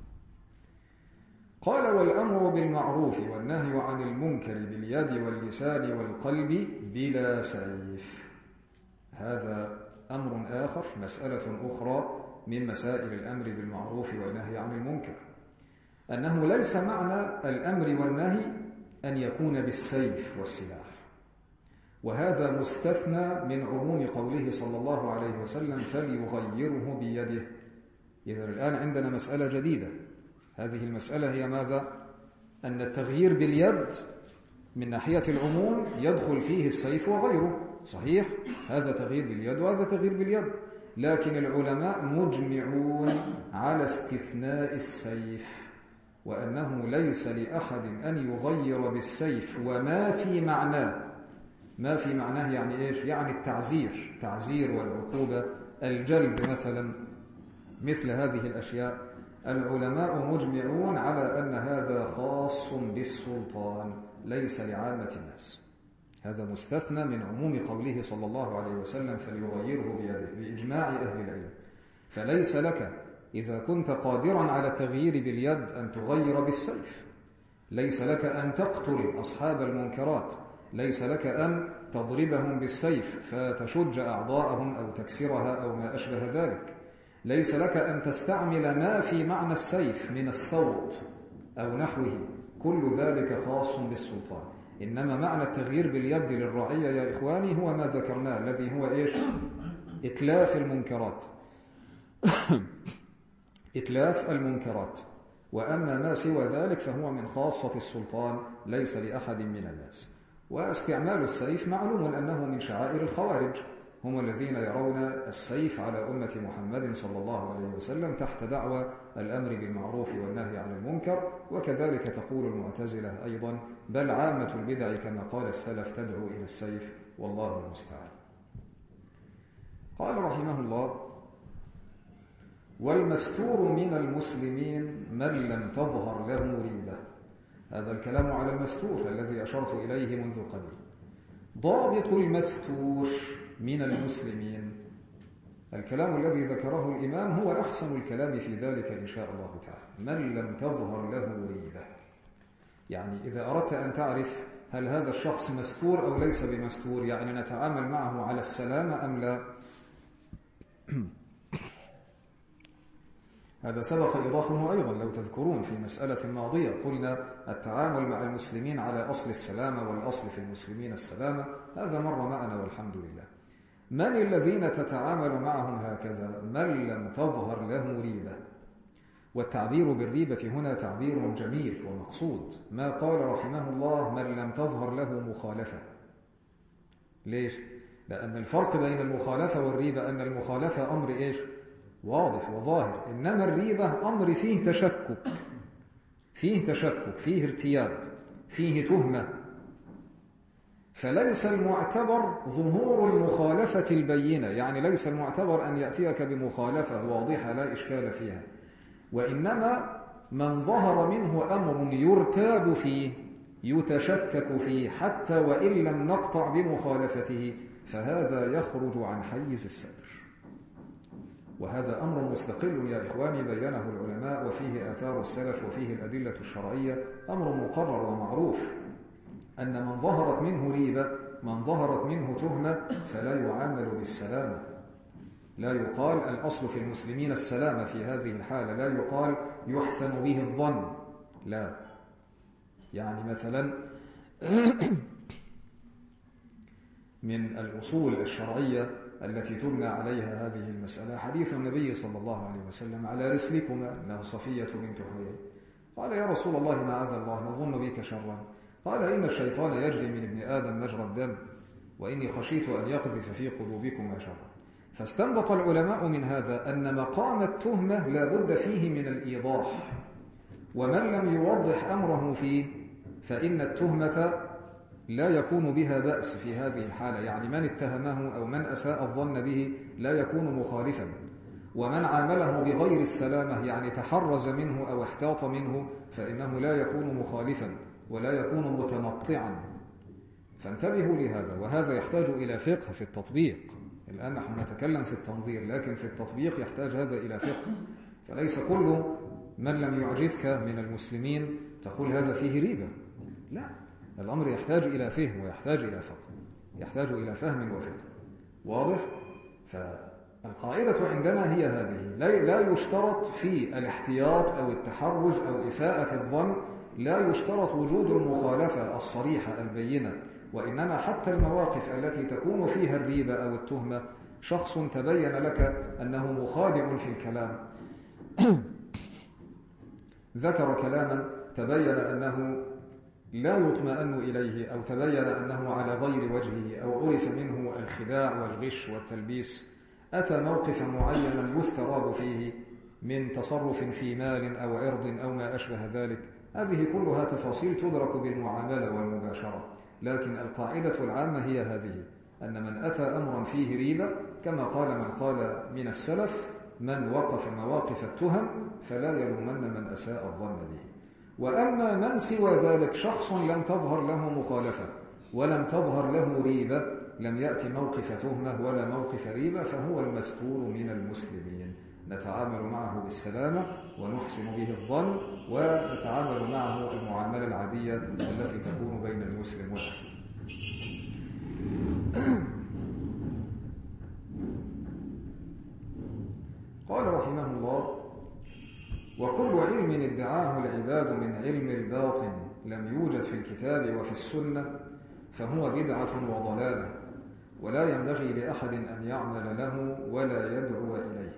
قال: والأمر بالمعروف والنهي عن المنكر باليد واللسان والقلب بلا سيف. هذا أمر آخر، مسألة أخرى من مسائل الأمر بالمعروف والنهي عن المنكر، أنه ليس معنى الأمر والنهي أن يكون بالسيف والسلاح، وهذا مستثنى من عموم قوله صلى الله عليه وسلم: فليغيره بيده. إذا الآن عندنا مسألة جديدة، هذه المسألة هي ماذا؟ أن التغيير باليد من ناحية العموم يدخل فيه السيف وغيره، صحيح؟ هذا تغيير باليد وهذا تغيير باليد، لكن العلماء مجمعون على استثناء السيف، وأنه ليس لأحد أن يغير بالسيف وما في معناه ما في معناه يعني إيش؟ يعني التعزير، تعزير والعقوبة، الجلد مثلا، مثل هذه الأشياء. العلماء مجمعون على أن هذا خاص بالسلطان ليس لعامة الناس. هذا مستثنى من عموم قوله صلى الله عليه وسلم فليغيره بيده بإجماع أهل العلم. فليس لك إذا كنت قادرا على التغيير باليد أن تغير بالسيف، ليس لك أن تقتل أصحاب المنكرات، ليس لك أن تضربهم بالسيف فتشج أعضاءهم أو تكسرها أو ما أشبه ذلك، ليس لك أن تستعمل ما في معنى السيف من الصوت أو نحوه، كل ذلك خاص بالسلطان. إنما معنى التغيير باليد للرعية يا إخواني هو ما ذكرناه، الذي هو إيش؟ إتلاف المنكرات إتلاف المنكرات. وأما ما سوى ذلك فهو من خاصة السلطان ليس لأحد من الناس. واستعمال السيف معلوم أنه من شعائر الخوارج، هم الذين يرون السيف على أمة محمد صلى الله عليه وسلم تحت دعوى الأمر بالمعروف والنهي عن المنكر. وكذلك تقول المعتزلة أيضا، بل عامة البدع كما قال السلف تدعو إلى السيف، والله المستعان. قال رحمه الله: والمستور من المسلمين من لم تظهر له ريبة. هذا الكلام على المستور الذي أشرت إليه منذ قليل. ضابط المستور من المسلمين، الكلام الذي ذكره الإمام هو أحسن الكلام في ذلك إن شاء الله تعالى. من لم تظهر له ريبة، يعني إذا أردت أن تعرف هل هذا الشخص مستور أو ليس بمستور، يعني نتعامل معه على السلامة أم لا. هذا سبق إيضاحه أيضا لو تذكرون في مسألة ماضية، قلنا التعامل مع المسلمين على أصل السلامة، والأصل في المسلمين السلامة، هذا مر معنا والحمد لله. من الذين تتعامل معهم هكذا؟ من لم تظهر له ريبة. والتعبير بالريبة هنا تعبير جميل ومقصود. ما قال رحمه الله من لم تظهر له مخالفة. ليش؟ لأن الفرق بين المخالفة والريبة أن المخالفة أمر إيش؟ واضح وظاهر، إنما الريبة أمر فيه تشكك، فيه ارتياب، فيه تهمة. فليس المعتبر ظهور المخالفة البينة، يعني ليس المعتبر أن يأتيك بمخالفة واضحة لا إشكال فيها، وإنما من ظهر منه أمر يرتاب فيه، يتشكك فيه، حتى وإن لم نقطع بمخالفته، فهذا يخرج عن حيز الستر. وهذا أمر مستقل يا إخواني بينه العلماء، وفيه آثار السلف وفيه الأدلة الشرعية، أمر مقرر ومعروف أن من ظهرت منه ريبة، من ظهرت منه تهمة، فلا يعامل بالسلامة. لا يقال الأصل في المسلمين السلامة في هذه الحالة، لا يقال يحسن به الظن، لا. يعني مثلا من الأصول الشرعية التي تبنى عليها هذه المسألة حديث النبي صلى الله عليه وسلم على رسلكما، إنها صفية بنت حيي. قال يا رسول الله معاذ الله نظن بك شرا. قال إن الشيطان يجري من ابن آدم مجرى الدم، وإني خشيت أن يقذف في قلوبكما شرا. فاستنبط العلماء من هذا أن مقام التهمة لا بد فيه من الإيضاح، ومن لم يوضح أمره فيه فإن التهمة لا يكون بها بأس في هذه الحالة. يعني من اتهمه أو من أساء الظن به لا يكون مخالفا، ومن عامله بغير السلامة يعني تحرز منه أو احتاط منه فإنه لا يكون مخالفا ولا يكون متنطعا. فانتبهوا لهذا، وهذا يحتاج إلى فقه في التطبيق. الآن نحن نتكلم في التنظير، لكن في التطبيق يحتاج هذا إلى فقه. فليس كل من لم يعجبك من المسلمين تقول هذا فيه ريبة، لا، الأمر يحتاج إلى فهم ويحتاج إلى فقه، يحتاج إلى فهم وفقه. واضح؟ فالقاعدة عندنا هي هذه، لا يشترط في الاحتياط أو التحرز أو إساءة الظن، لا يشترط وجود المخالفة الصريحة البينة، وإنما حتى المواقف التي تكون فيها الريبة أو التهمة، شخص تبين لك أنه مخادع في الكلام، ذكر كلاما تبين أنه لا يطمئن إليه، أو تبين أنه على غير وجهه، أو عرف منه الخداع والغش والتلبيس، أتى موقفا معينا يستراب فيه من تصرف في مال أو عرض أو ما أشبه ذلك، هذه كلها تفاصيل تدرك بالمعاملة والمباشرة. لكن القاعدة العامة هي هذه، أن من أتى أمرا فيه ريبة كما قال من قال من السلف: من وقف مواقف التهم فلا يلومن من أساء الظن به. وأما من سوى ذلك، شخص لم تظهر له مخالفة ولم تظهر له ريبة، لم يأتي موقف تهمة ولا موقف ريبة، فهو المستور من المسلمين، نتعامل معه بالسلامة ونحسن به الظن، ونتعامل معه المعاملة العادية التي تكون بين المسلم والأخي. قال رحمه الله: وكل علم ادعاه العباد من علم الباطن لم يوجد في الكتاب وفي السنة فهو بدعة وضلالة، ولا ينبغي لأحد أن يعمل له ولا يدعو إليه.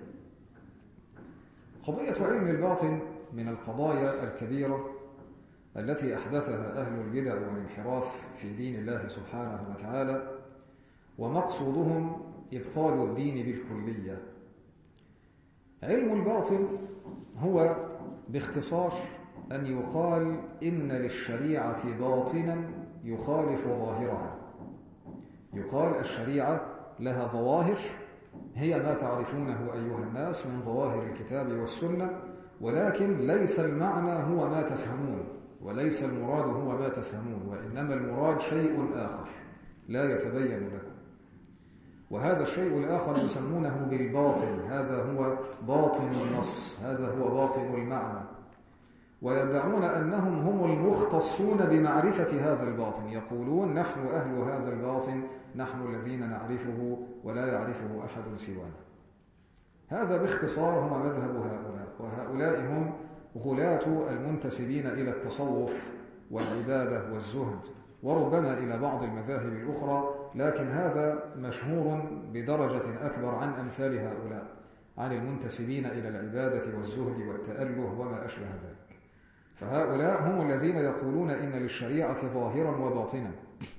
قضية علم الباطن من القضايا الكبيرة التي أحدثها أهل البدع والانحراف في دين الله سبحانه وتعالى، ومقصودهم إبطال الدين بالكلية. علم الباطن هو باختصار أن يقال إن للشريعة باطنا يخالف ظاهرها. يقال الشريعة لها ظواهر هي ما تعرفونه أيها الناس من ظواهر الكتاب والسنة، ولكن ليس المعنى هو ما تفهمون، وليس المراد هو ما تفهمون، وإنما المراد شيء آخر لا يتبين لكم. وهذا الشيء الآخر يسمونه بالباطن، هذا هو باطن النص، هذا هو باطن المعنى، ويدعون أنهم هم المختصون بمعرفة هذا الباطن. يقولون: نحن أهل هذا الباطن، نحن الذين نعرفه ولا يعرفه أحد سوانا. هذا باختصار هو مذهب هؤلاء، وهؤلاء هم غلاة المنتسبين إلى التصوف والعبادة والزهد، وربما إلى بعض المذاهب الأخرى، لكن هذا مشهور بدرجة أكبر عن أمثال هؤلاء، عن المنتسبين إلى العبادة والزهد والتأله وما أشبه ذلك. فهؤلاء هم الذين يقولون إن للشريعة ظاهرا وباطنا،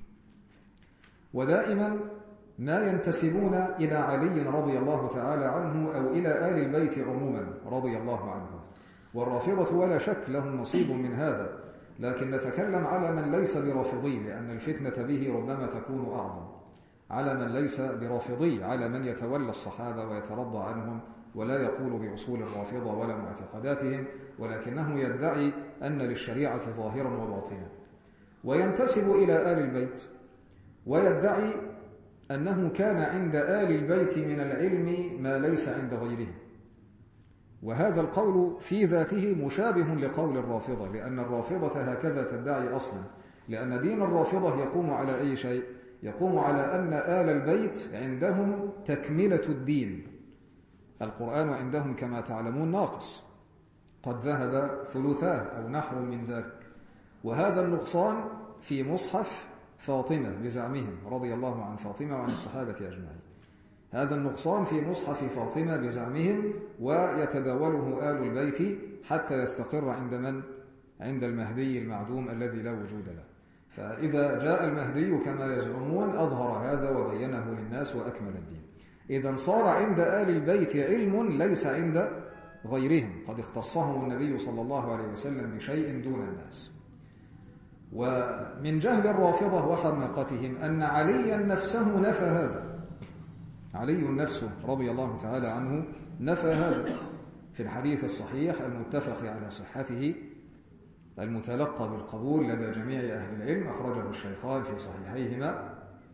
ودائما ما ينتسبون إلى علي رضي الله تعالى عنه أو إلى آل البيت عموما رضي الله عنهم. والرافضة ولا شك لهم نصيب من هذا، لكن نتكلم على من ليس برافضي، لأن الفتنة به ربما تكون أعظم. على من ليس برافضي، على من يتولى الصحابة ويترضى عنهم ولا يقول بأصول الرافضة ولا معتقداتهم، ولكنه يدعي أن للشريعة ظاهرا وباطنا، وينتسب إلى آل البيت، ويدعي أنه كان عند آل البيت من العلم ما ليس عند غيرهم. وهذا القول في ذاته مشابه لقول الرافضة، لأن الرافضة هكذا تدعي أصلا، لأن دين الرافضة يقوم على أي شيء؟ يقوم على أن آل البيت عندهم تكملة الدين. القرآن عندهم كما تعلمون ناقص، قد ذهب ثلثاه أو نحو من ذلك، وهذا النقصان في مصحف فاطمة بزعمهم رضي الله عن فاطمة وعن الصحابة أجمعين. هذا النقصان في مصحف فاطمة بزعمهم، ويتداوله آل البيت حتى يستقر عند من؟ عند المهدي المعدوم الذي لا وجود له. فإذا جاء المهدي كما يزعمون أظهر هذا وبينه للناس وأكمل الدين. إذن صار عند آل البيت علم ليس عند غيرهم، قد اختصهم النبي صلى الله عليه وسلم بشيء دون الناس. ومن جهل الرافضة وحماقتهم أن عليا نفسه نفى هذا. علي نفسه رضي الله تعالى عنه نفى هذا في الحديث الصحيح المتفق على صحته المتلقى بالقبول لدى جميع أهل العلم، أخرجه الشيخان في صحيحيهما،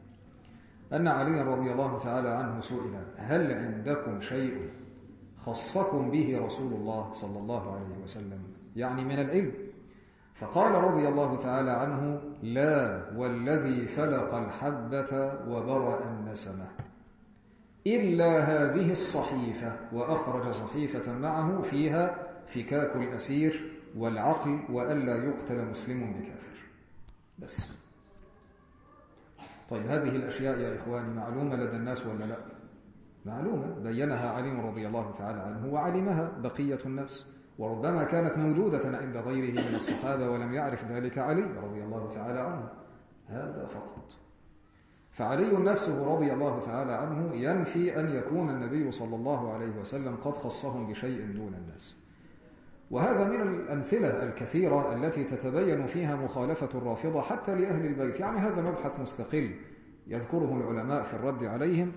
أن علي رضي الله تعالى عنه سئل: هل عندكم شيء خصكم به رسول الله صلى الله عليه وسلم، يعني من العلم؟ فقال رضي الله تعالى عنه: لا والذي فلق الحبة وبرأ النسمة إلا هذه الصحيفة، وأخرج صحيفة معه فيها فكاك الأسير والعقل وألا يقتل مسلم بكافر. بس. طيب هذه الأشياء يا إخواني معلومة لدى الناس ولا لا؟ معلومة، بينها علي رضي الله تعالى عنه وعلمها بقية الناس، وربما كانت موجودة عند غيره من الصحابة ولم يعرف ذلك علي رضي الله تعالى عنه. هذا فقط. فعلي نفسه رضي الله تعالى عنه ينفي أن يكون النبي صلى الله عليه وسلم قد خصهم بشيء دون الناس. وهذا من الأمثلة الكثيرة التي تتبين فيها مخالفة الرافضة حتى لأهل البيت. يعني هذا مبحث مستقل يذكره العلماء في الرد عليهم.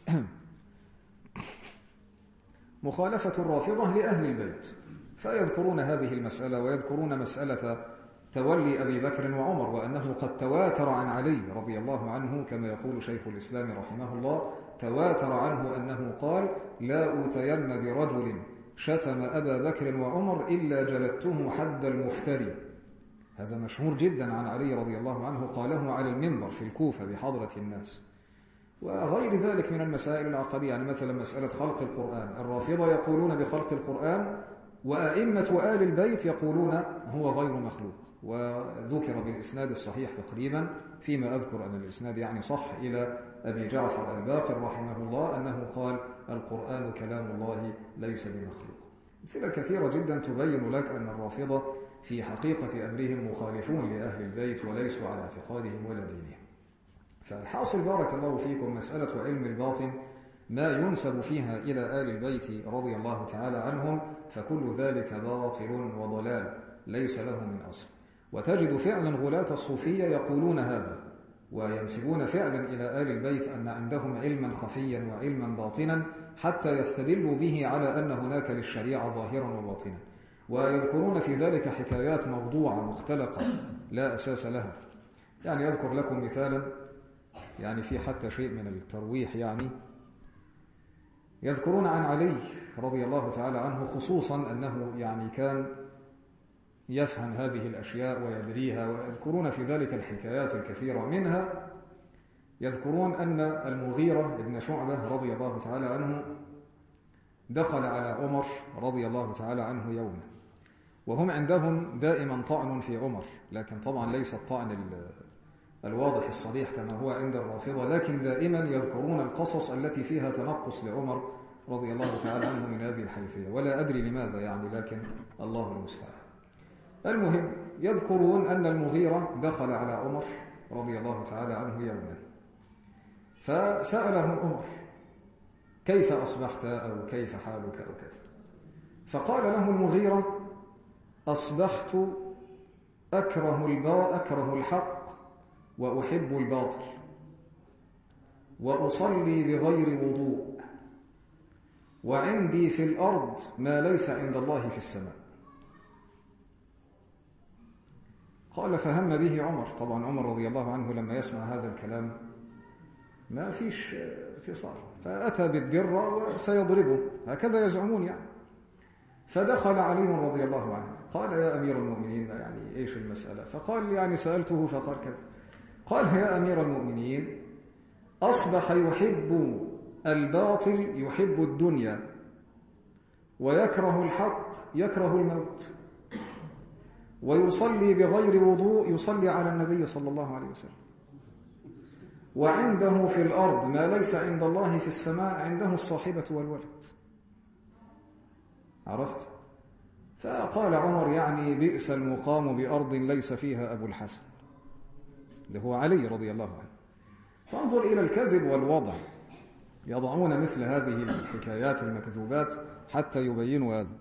مخالفة الرافضة لأهل البيت، فيذكرون هذه المسألة، ويذكرون مسألة تولي أبي بكر وعمر، وأنه قد تواتر عن علي رضي الله عنه كما يقول شيخ الإسلام رحمه الله، تواتر عنه أنه قال: لا أوتين برجل شتم أبا بكر وعمر إلا جلدته حد المفتري. هذا مشهور جدا عن علي رضي الله عنه، قاله على المنبر في الكوفة بحضرة الناس. وغير ذلك من المسائل العقدية، يعني مثلا مسألة خلق القرآن، الرافضة يقولون بخلق القرآن، وأئمة آل البيت يقولون هو غير مخلوق. وذكر بالإسناد الصحيح تقريبا فيما أذكر أن الإسناد يعني صح إلى أبي جعفر الباقر رحمه الله أنه قال: القرآن كلام الله ليس بمخلوق. أمثلة كثيرة جدا تبين لك أن الرافضة في حقيقة أمرهم مخالفون لأهل البيت وليسوا على اعتقادهم ولا دينهم. فالحاصل بارك الله فيكم مسألة علم الباطن ما ينسب فيها إلى آل البيت رضي الله تعالى عنهم، فكل ذلك باطل وضلال ليس له من أصل. وتجد فعلا غلاة الصوفية يقولون هذا، وينسبون فعلا إلى آل البيت أن عندهم علما خفيا وعلما باطنا حتى يستدلوا به على أن هناك للشريعة ظاهرا وباطنا، ويذكرون في ذلك حكايات موضوعة مختلقة لا أساس لها. يعني يذكر لكم مثالا، يعني في حتى شيء من الترويح، يعني يذكرون عن علي رضي الله تعالى عنه خصوصا أنه يعني كان يفهم هذه الأشياء ويدريها، ويذكرون في ذلك الحكايات الكثيرة. منها يذكرون أن المغيرة بن شعبة رضي الله تعالى عنه دخل على عمر رضي الله تعالى عنه يوما، وهم عندهم دائما طعن في عمر، لكن طبعا ليس الطعن الواضح الصريح كما هو عند الرافضة، لكن دائما يذكرون القصص التي فيها تنقص لعمر رضي الله تعالى عنه من هذه الحيثية، ولا أدري لماذا يعني، لكن الله المستعان. المهم يذكرون أن المغيرة دخل على عمر رضي الله تعالى عنه يوما، فسأله عمر: كيف أصبحت؟ أو كيف حالك؟ أو كذا. فقال له المغيرة: أصبحت أكره الحق وأحب الباطل، وأصلي بغير وضوء، وعندي في الأرض ما ليس عند الله في السماء. قال: فهم به عمر. طبعا عمر رضي الله عنه لما يسمع هذا الكلام ما فيش فصال، فأتى بالدرة وسيضربه، هكذا يزعمون يعني. فدخل علي رضي الله عنه قال: يا أمير المؤمنين، يعني إيش المسألة؟ فقال: يعني سألته فقال كذا. قال: يا أمير المؤمنين، أصبح يحب الباطل، يحب الدنيا، ويكره الحق، يكره الموت، ويصلي بغير وضوء، يصلي على النبي صلى الله عليه وسلم، وعنده في الأرض ما ليس عند الله في السماء، عنده الصاحبة والولد. عرفت؟ فقال عمر: يعني بئس المقام بأرض ليس فيها أبو الحسن، اللي هو علي رضي الله عنه. فانظر إلى الكذب والوضع، يضعون مثل هذه الحكايات المكذوبات حتى يبينوا هذا.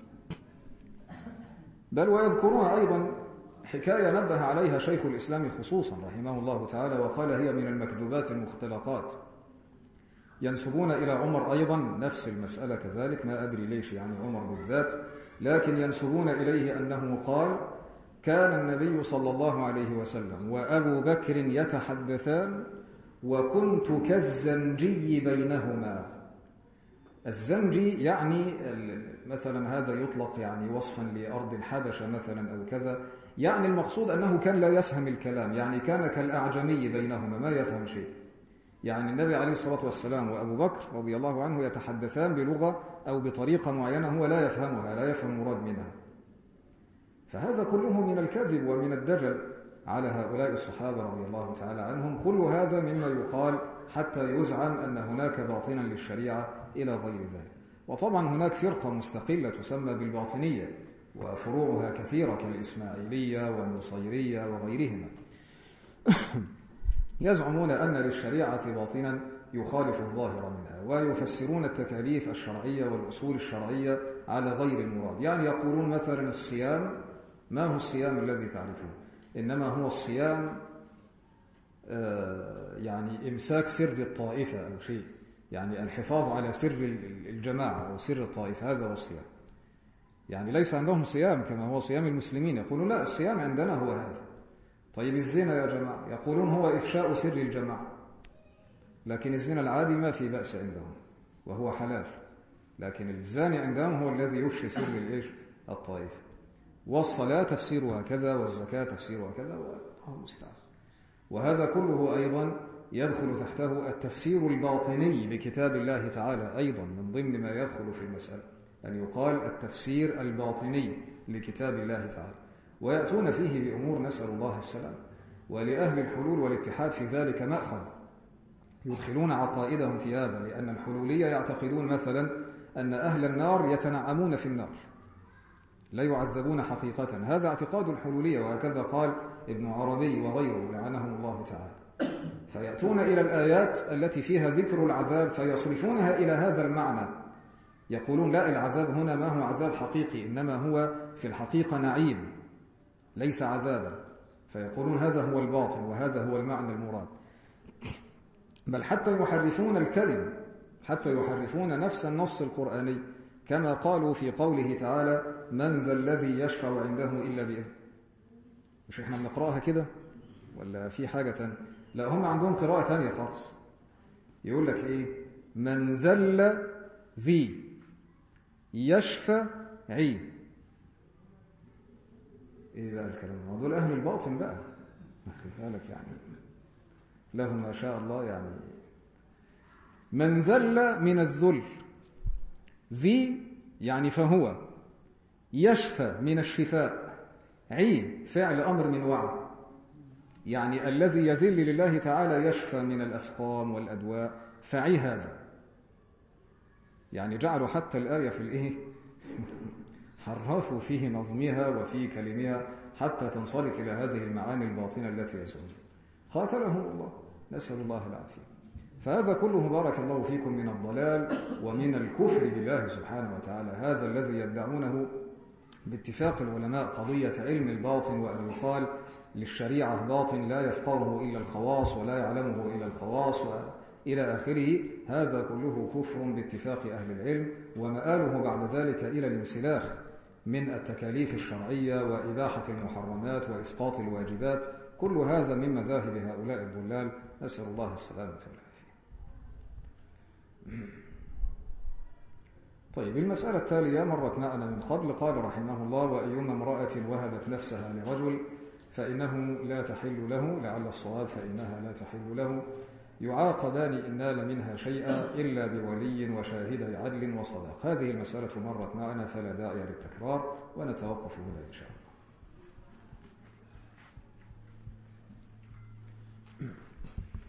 بل ويذكرون أيضا حكاية نبه عليها شيخ الإسلام خصوصا رحمه الله تعالى، وقال: هي من المكذوبات المختلقات. ينسبون إلى عمر أيضا نفس المسألة كذلك، ما أدري ليش يعني عمر بالذات، لكن ينسبون إليه أنه قال: كان النبي صلى الله عليه وسلم وأبو بكر يتحدثان وكنت كالزنجي بينهما. الزنجي يعني مثلا هذا يطلق يعني وصفا لأرض الحبشة مثلا أو كذا، يعني المقصود أنه كان لا يفهم الكلام، يعني كان كالأعجمي بينهما ما يفهم شيء. يعني النبي عليه الصلاة والسلام وأبو بكر رضي الله عنه يتحدثان بلغة أو بطريقة معينة هو لا يفهمها، لا يفهم المراد منها. فهذا كله من الكذب ومن الدجل على هؤلاء الصحابة رضي الله تعالى عنهم. كل هذا مما يقال حتى يزعم أن هناك باطنا للشريعة إلى غير ذلك. وطبعا هناك فرقة مستقلة تسمى بالباطنية، وفروعها كثيرة كالإسماعيلية والنصيرية وغيرهما. يزعمون أن للشريعة باطنا يخالف الظاهر منها، ويفسرون التكاليف الشرعية والأصول الشرعية على غير المراد. يعني يقولون مثلا الصيام، ما هو الصيام الذي تعرفه؟ إنما هو الصيام يعني إمساك سر الطائفة أو شيء، يعني الحفاظ على سر الجماعة أو سر الطائفة، هذا هو الصيام. يعني ليس عندهم صيام كما هو صيام المسلمين، يقولون لا، الصيام عندنا هو هذا. طيب الزنا يا جماعة، يقولون هو إفشاء سر الجماعة، لكن الزنا العادي ما في بأس عندهم وهو حلال، لكن الزاني عندهم هو الذي يفشي سر الطائفة. والصلاة تفسيرها كذا، والزكاة تفسيرها كذا، والله المستعان. وهذا كله أيضا يدخل تحته التفسير الباطني لكتاب الله تعالى، أيضا من ضمن ما يدخل في المسألة أن يقال التفسير الباطني لكتاب الله تعالى، ويأتون فيه بأمور نسأل الله السلام. ولأهل الحلول والاتحاد في ذلك مأخذ، يدخلون عقائدهم في هذا، لأن الحلولية يعتقدون مثلا أن أهل النار يتنعمون في النار لا يعذبون حقيقة، هذا اعتقاد الحلولية، وهكذا قال ابن عربي وغيره لعنهم الله تعالى. فيأتون إلى الآيات التي فيها ذكر العذاب فيصرفونها إلى هذا المعنى، يقولون لا، العذاب هنا ما هو عذاب حقيقي، إنما هو في الحقيقة نعيم ليس عذابا، فيقولون هذا هو الباطل وهذا هو المعنى المراد. بل حتى يحرفون الكلم، حتى يحرفون نفس النص القرآني، كما قالوا في قوله تعالى من ذا الذي يشفع عنده إلا بإذن. مش احنا بنقرأها كده ولا في حاجة تانية؟ لا، هم عندهم قراءة تانية خالص، يقول لك ايه؟ من ذل ذي يشفع عي. ايه بقى الكلام؟ دول أهل الباطن بقى، أخي بالك، يعني لهم ما شاء الله. يعني من ذل من الذل، ذي يعني فهو، يشفى من الشفاء، عي فعل أمر من وعى، يعني الذي يذل لله تعالى يشفى من الأسقام والأدواء، فعي هذا. يعني جعلوا حتى الآية في الإيه حرفوا فيه نظمها وفي كلمها حتى تنصرف إلى هذه المعاني الباطنة التي يزعمون. قاتلهم الله، نسأل الله العافية. فهذا كله بارك الله فيكم من الضلال ومن الكفر بالله سبحانه وتعالى، هذا الذي يدعونه باتفاق العلماء قضية علم الباطن، وأن يقال للشريعة باطن لا يفقهه إلا الخواص ولا يعلمه إلا الخواص وإلى آخره. هذا كله كفر باتفاق أهل العلم، ومآله بعد ذلك إلى الانسلاخ من التكاليف الشرعية وإباحة المحرمات وإسقاط الواجبات. كل هذا من مذاهب هؤلاء الضلال، نسأل الله السلامة والعافية. طيب، المسألة التالية مرت معنا من قبل. قال رحمه الله وأيما امرأة وهبت نفسها لرجل فإنه لا تحل له، لعل الصواب فإنها لا تحل له، يعاقبان إن نال منها شيئا إلا بولي وشاهدي عدل وصداق. هذه المسألة مرت معنا فلا داعي للتكرار، ونتوقف هنا إن شاء الله.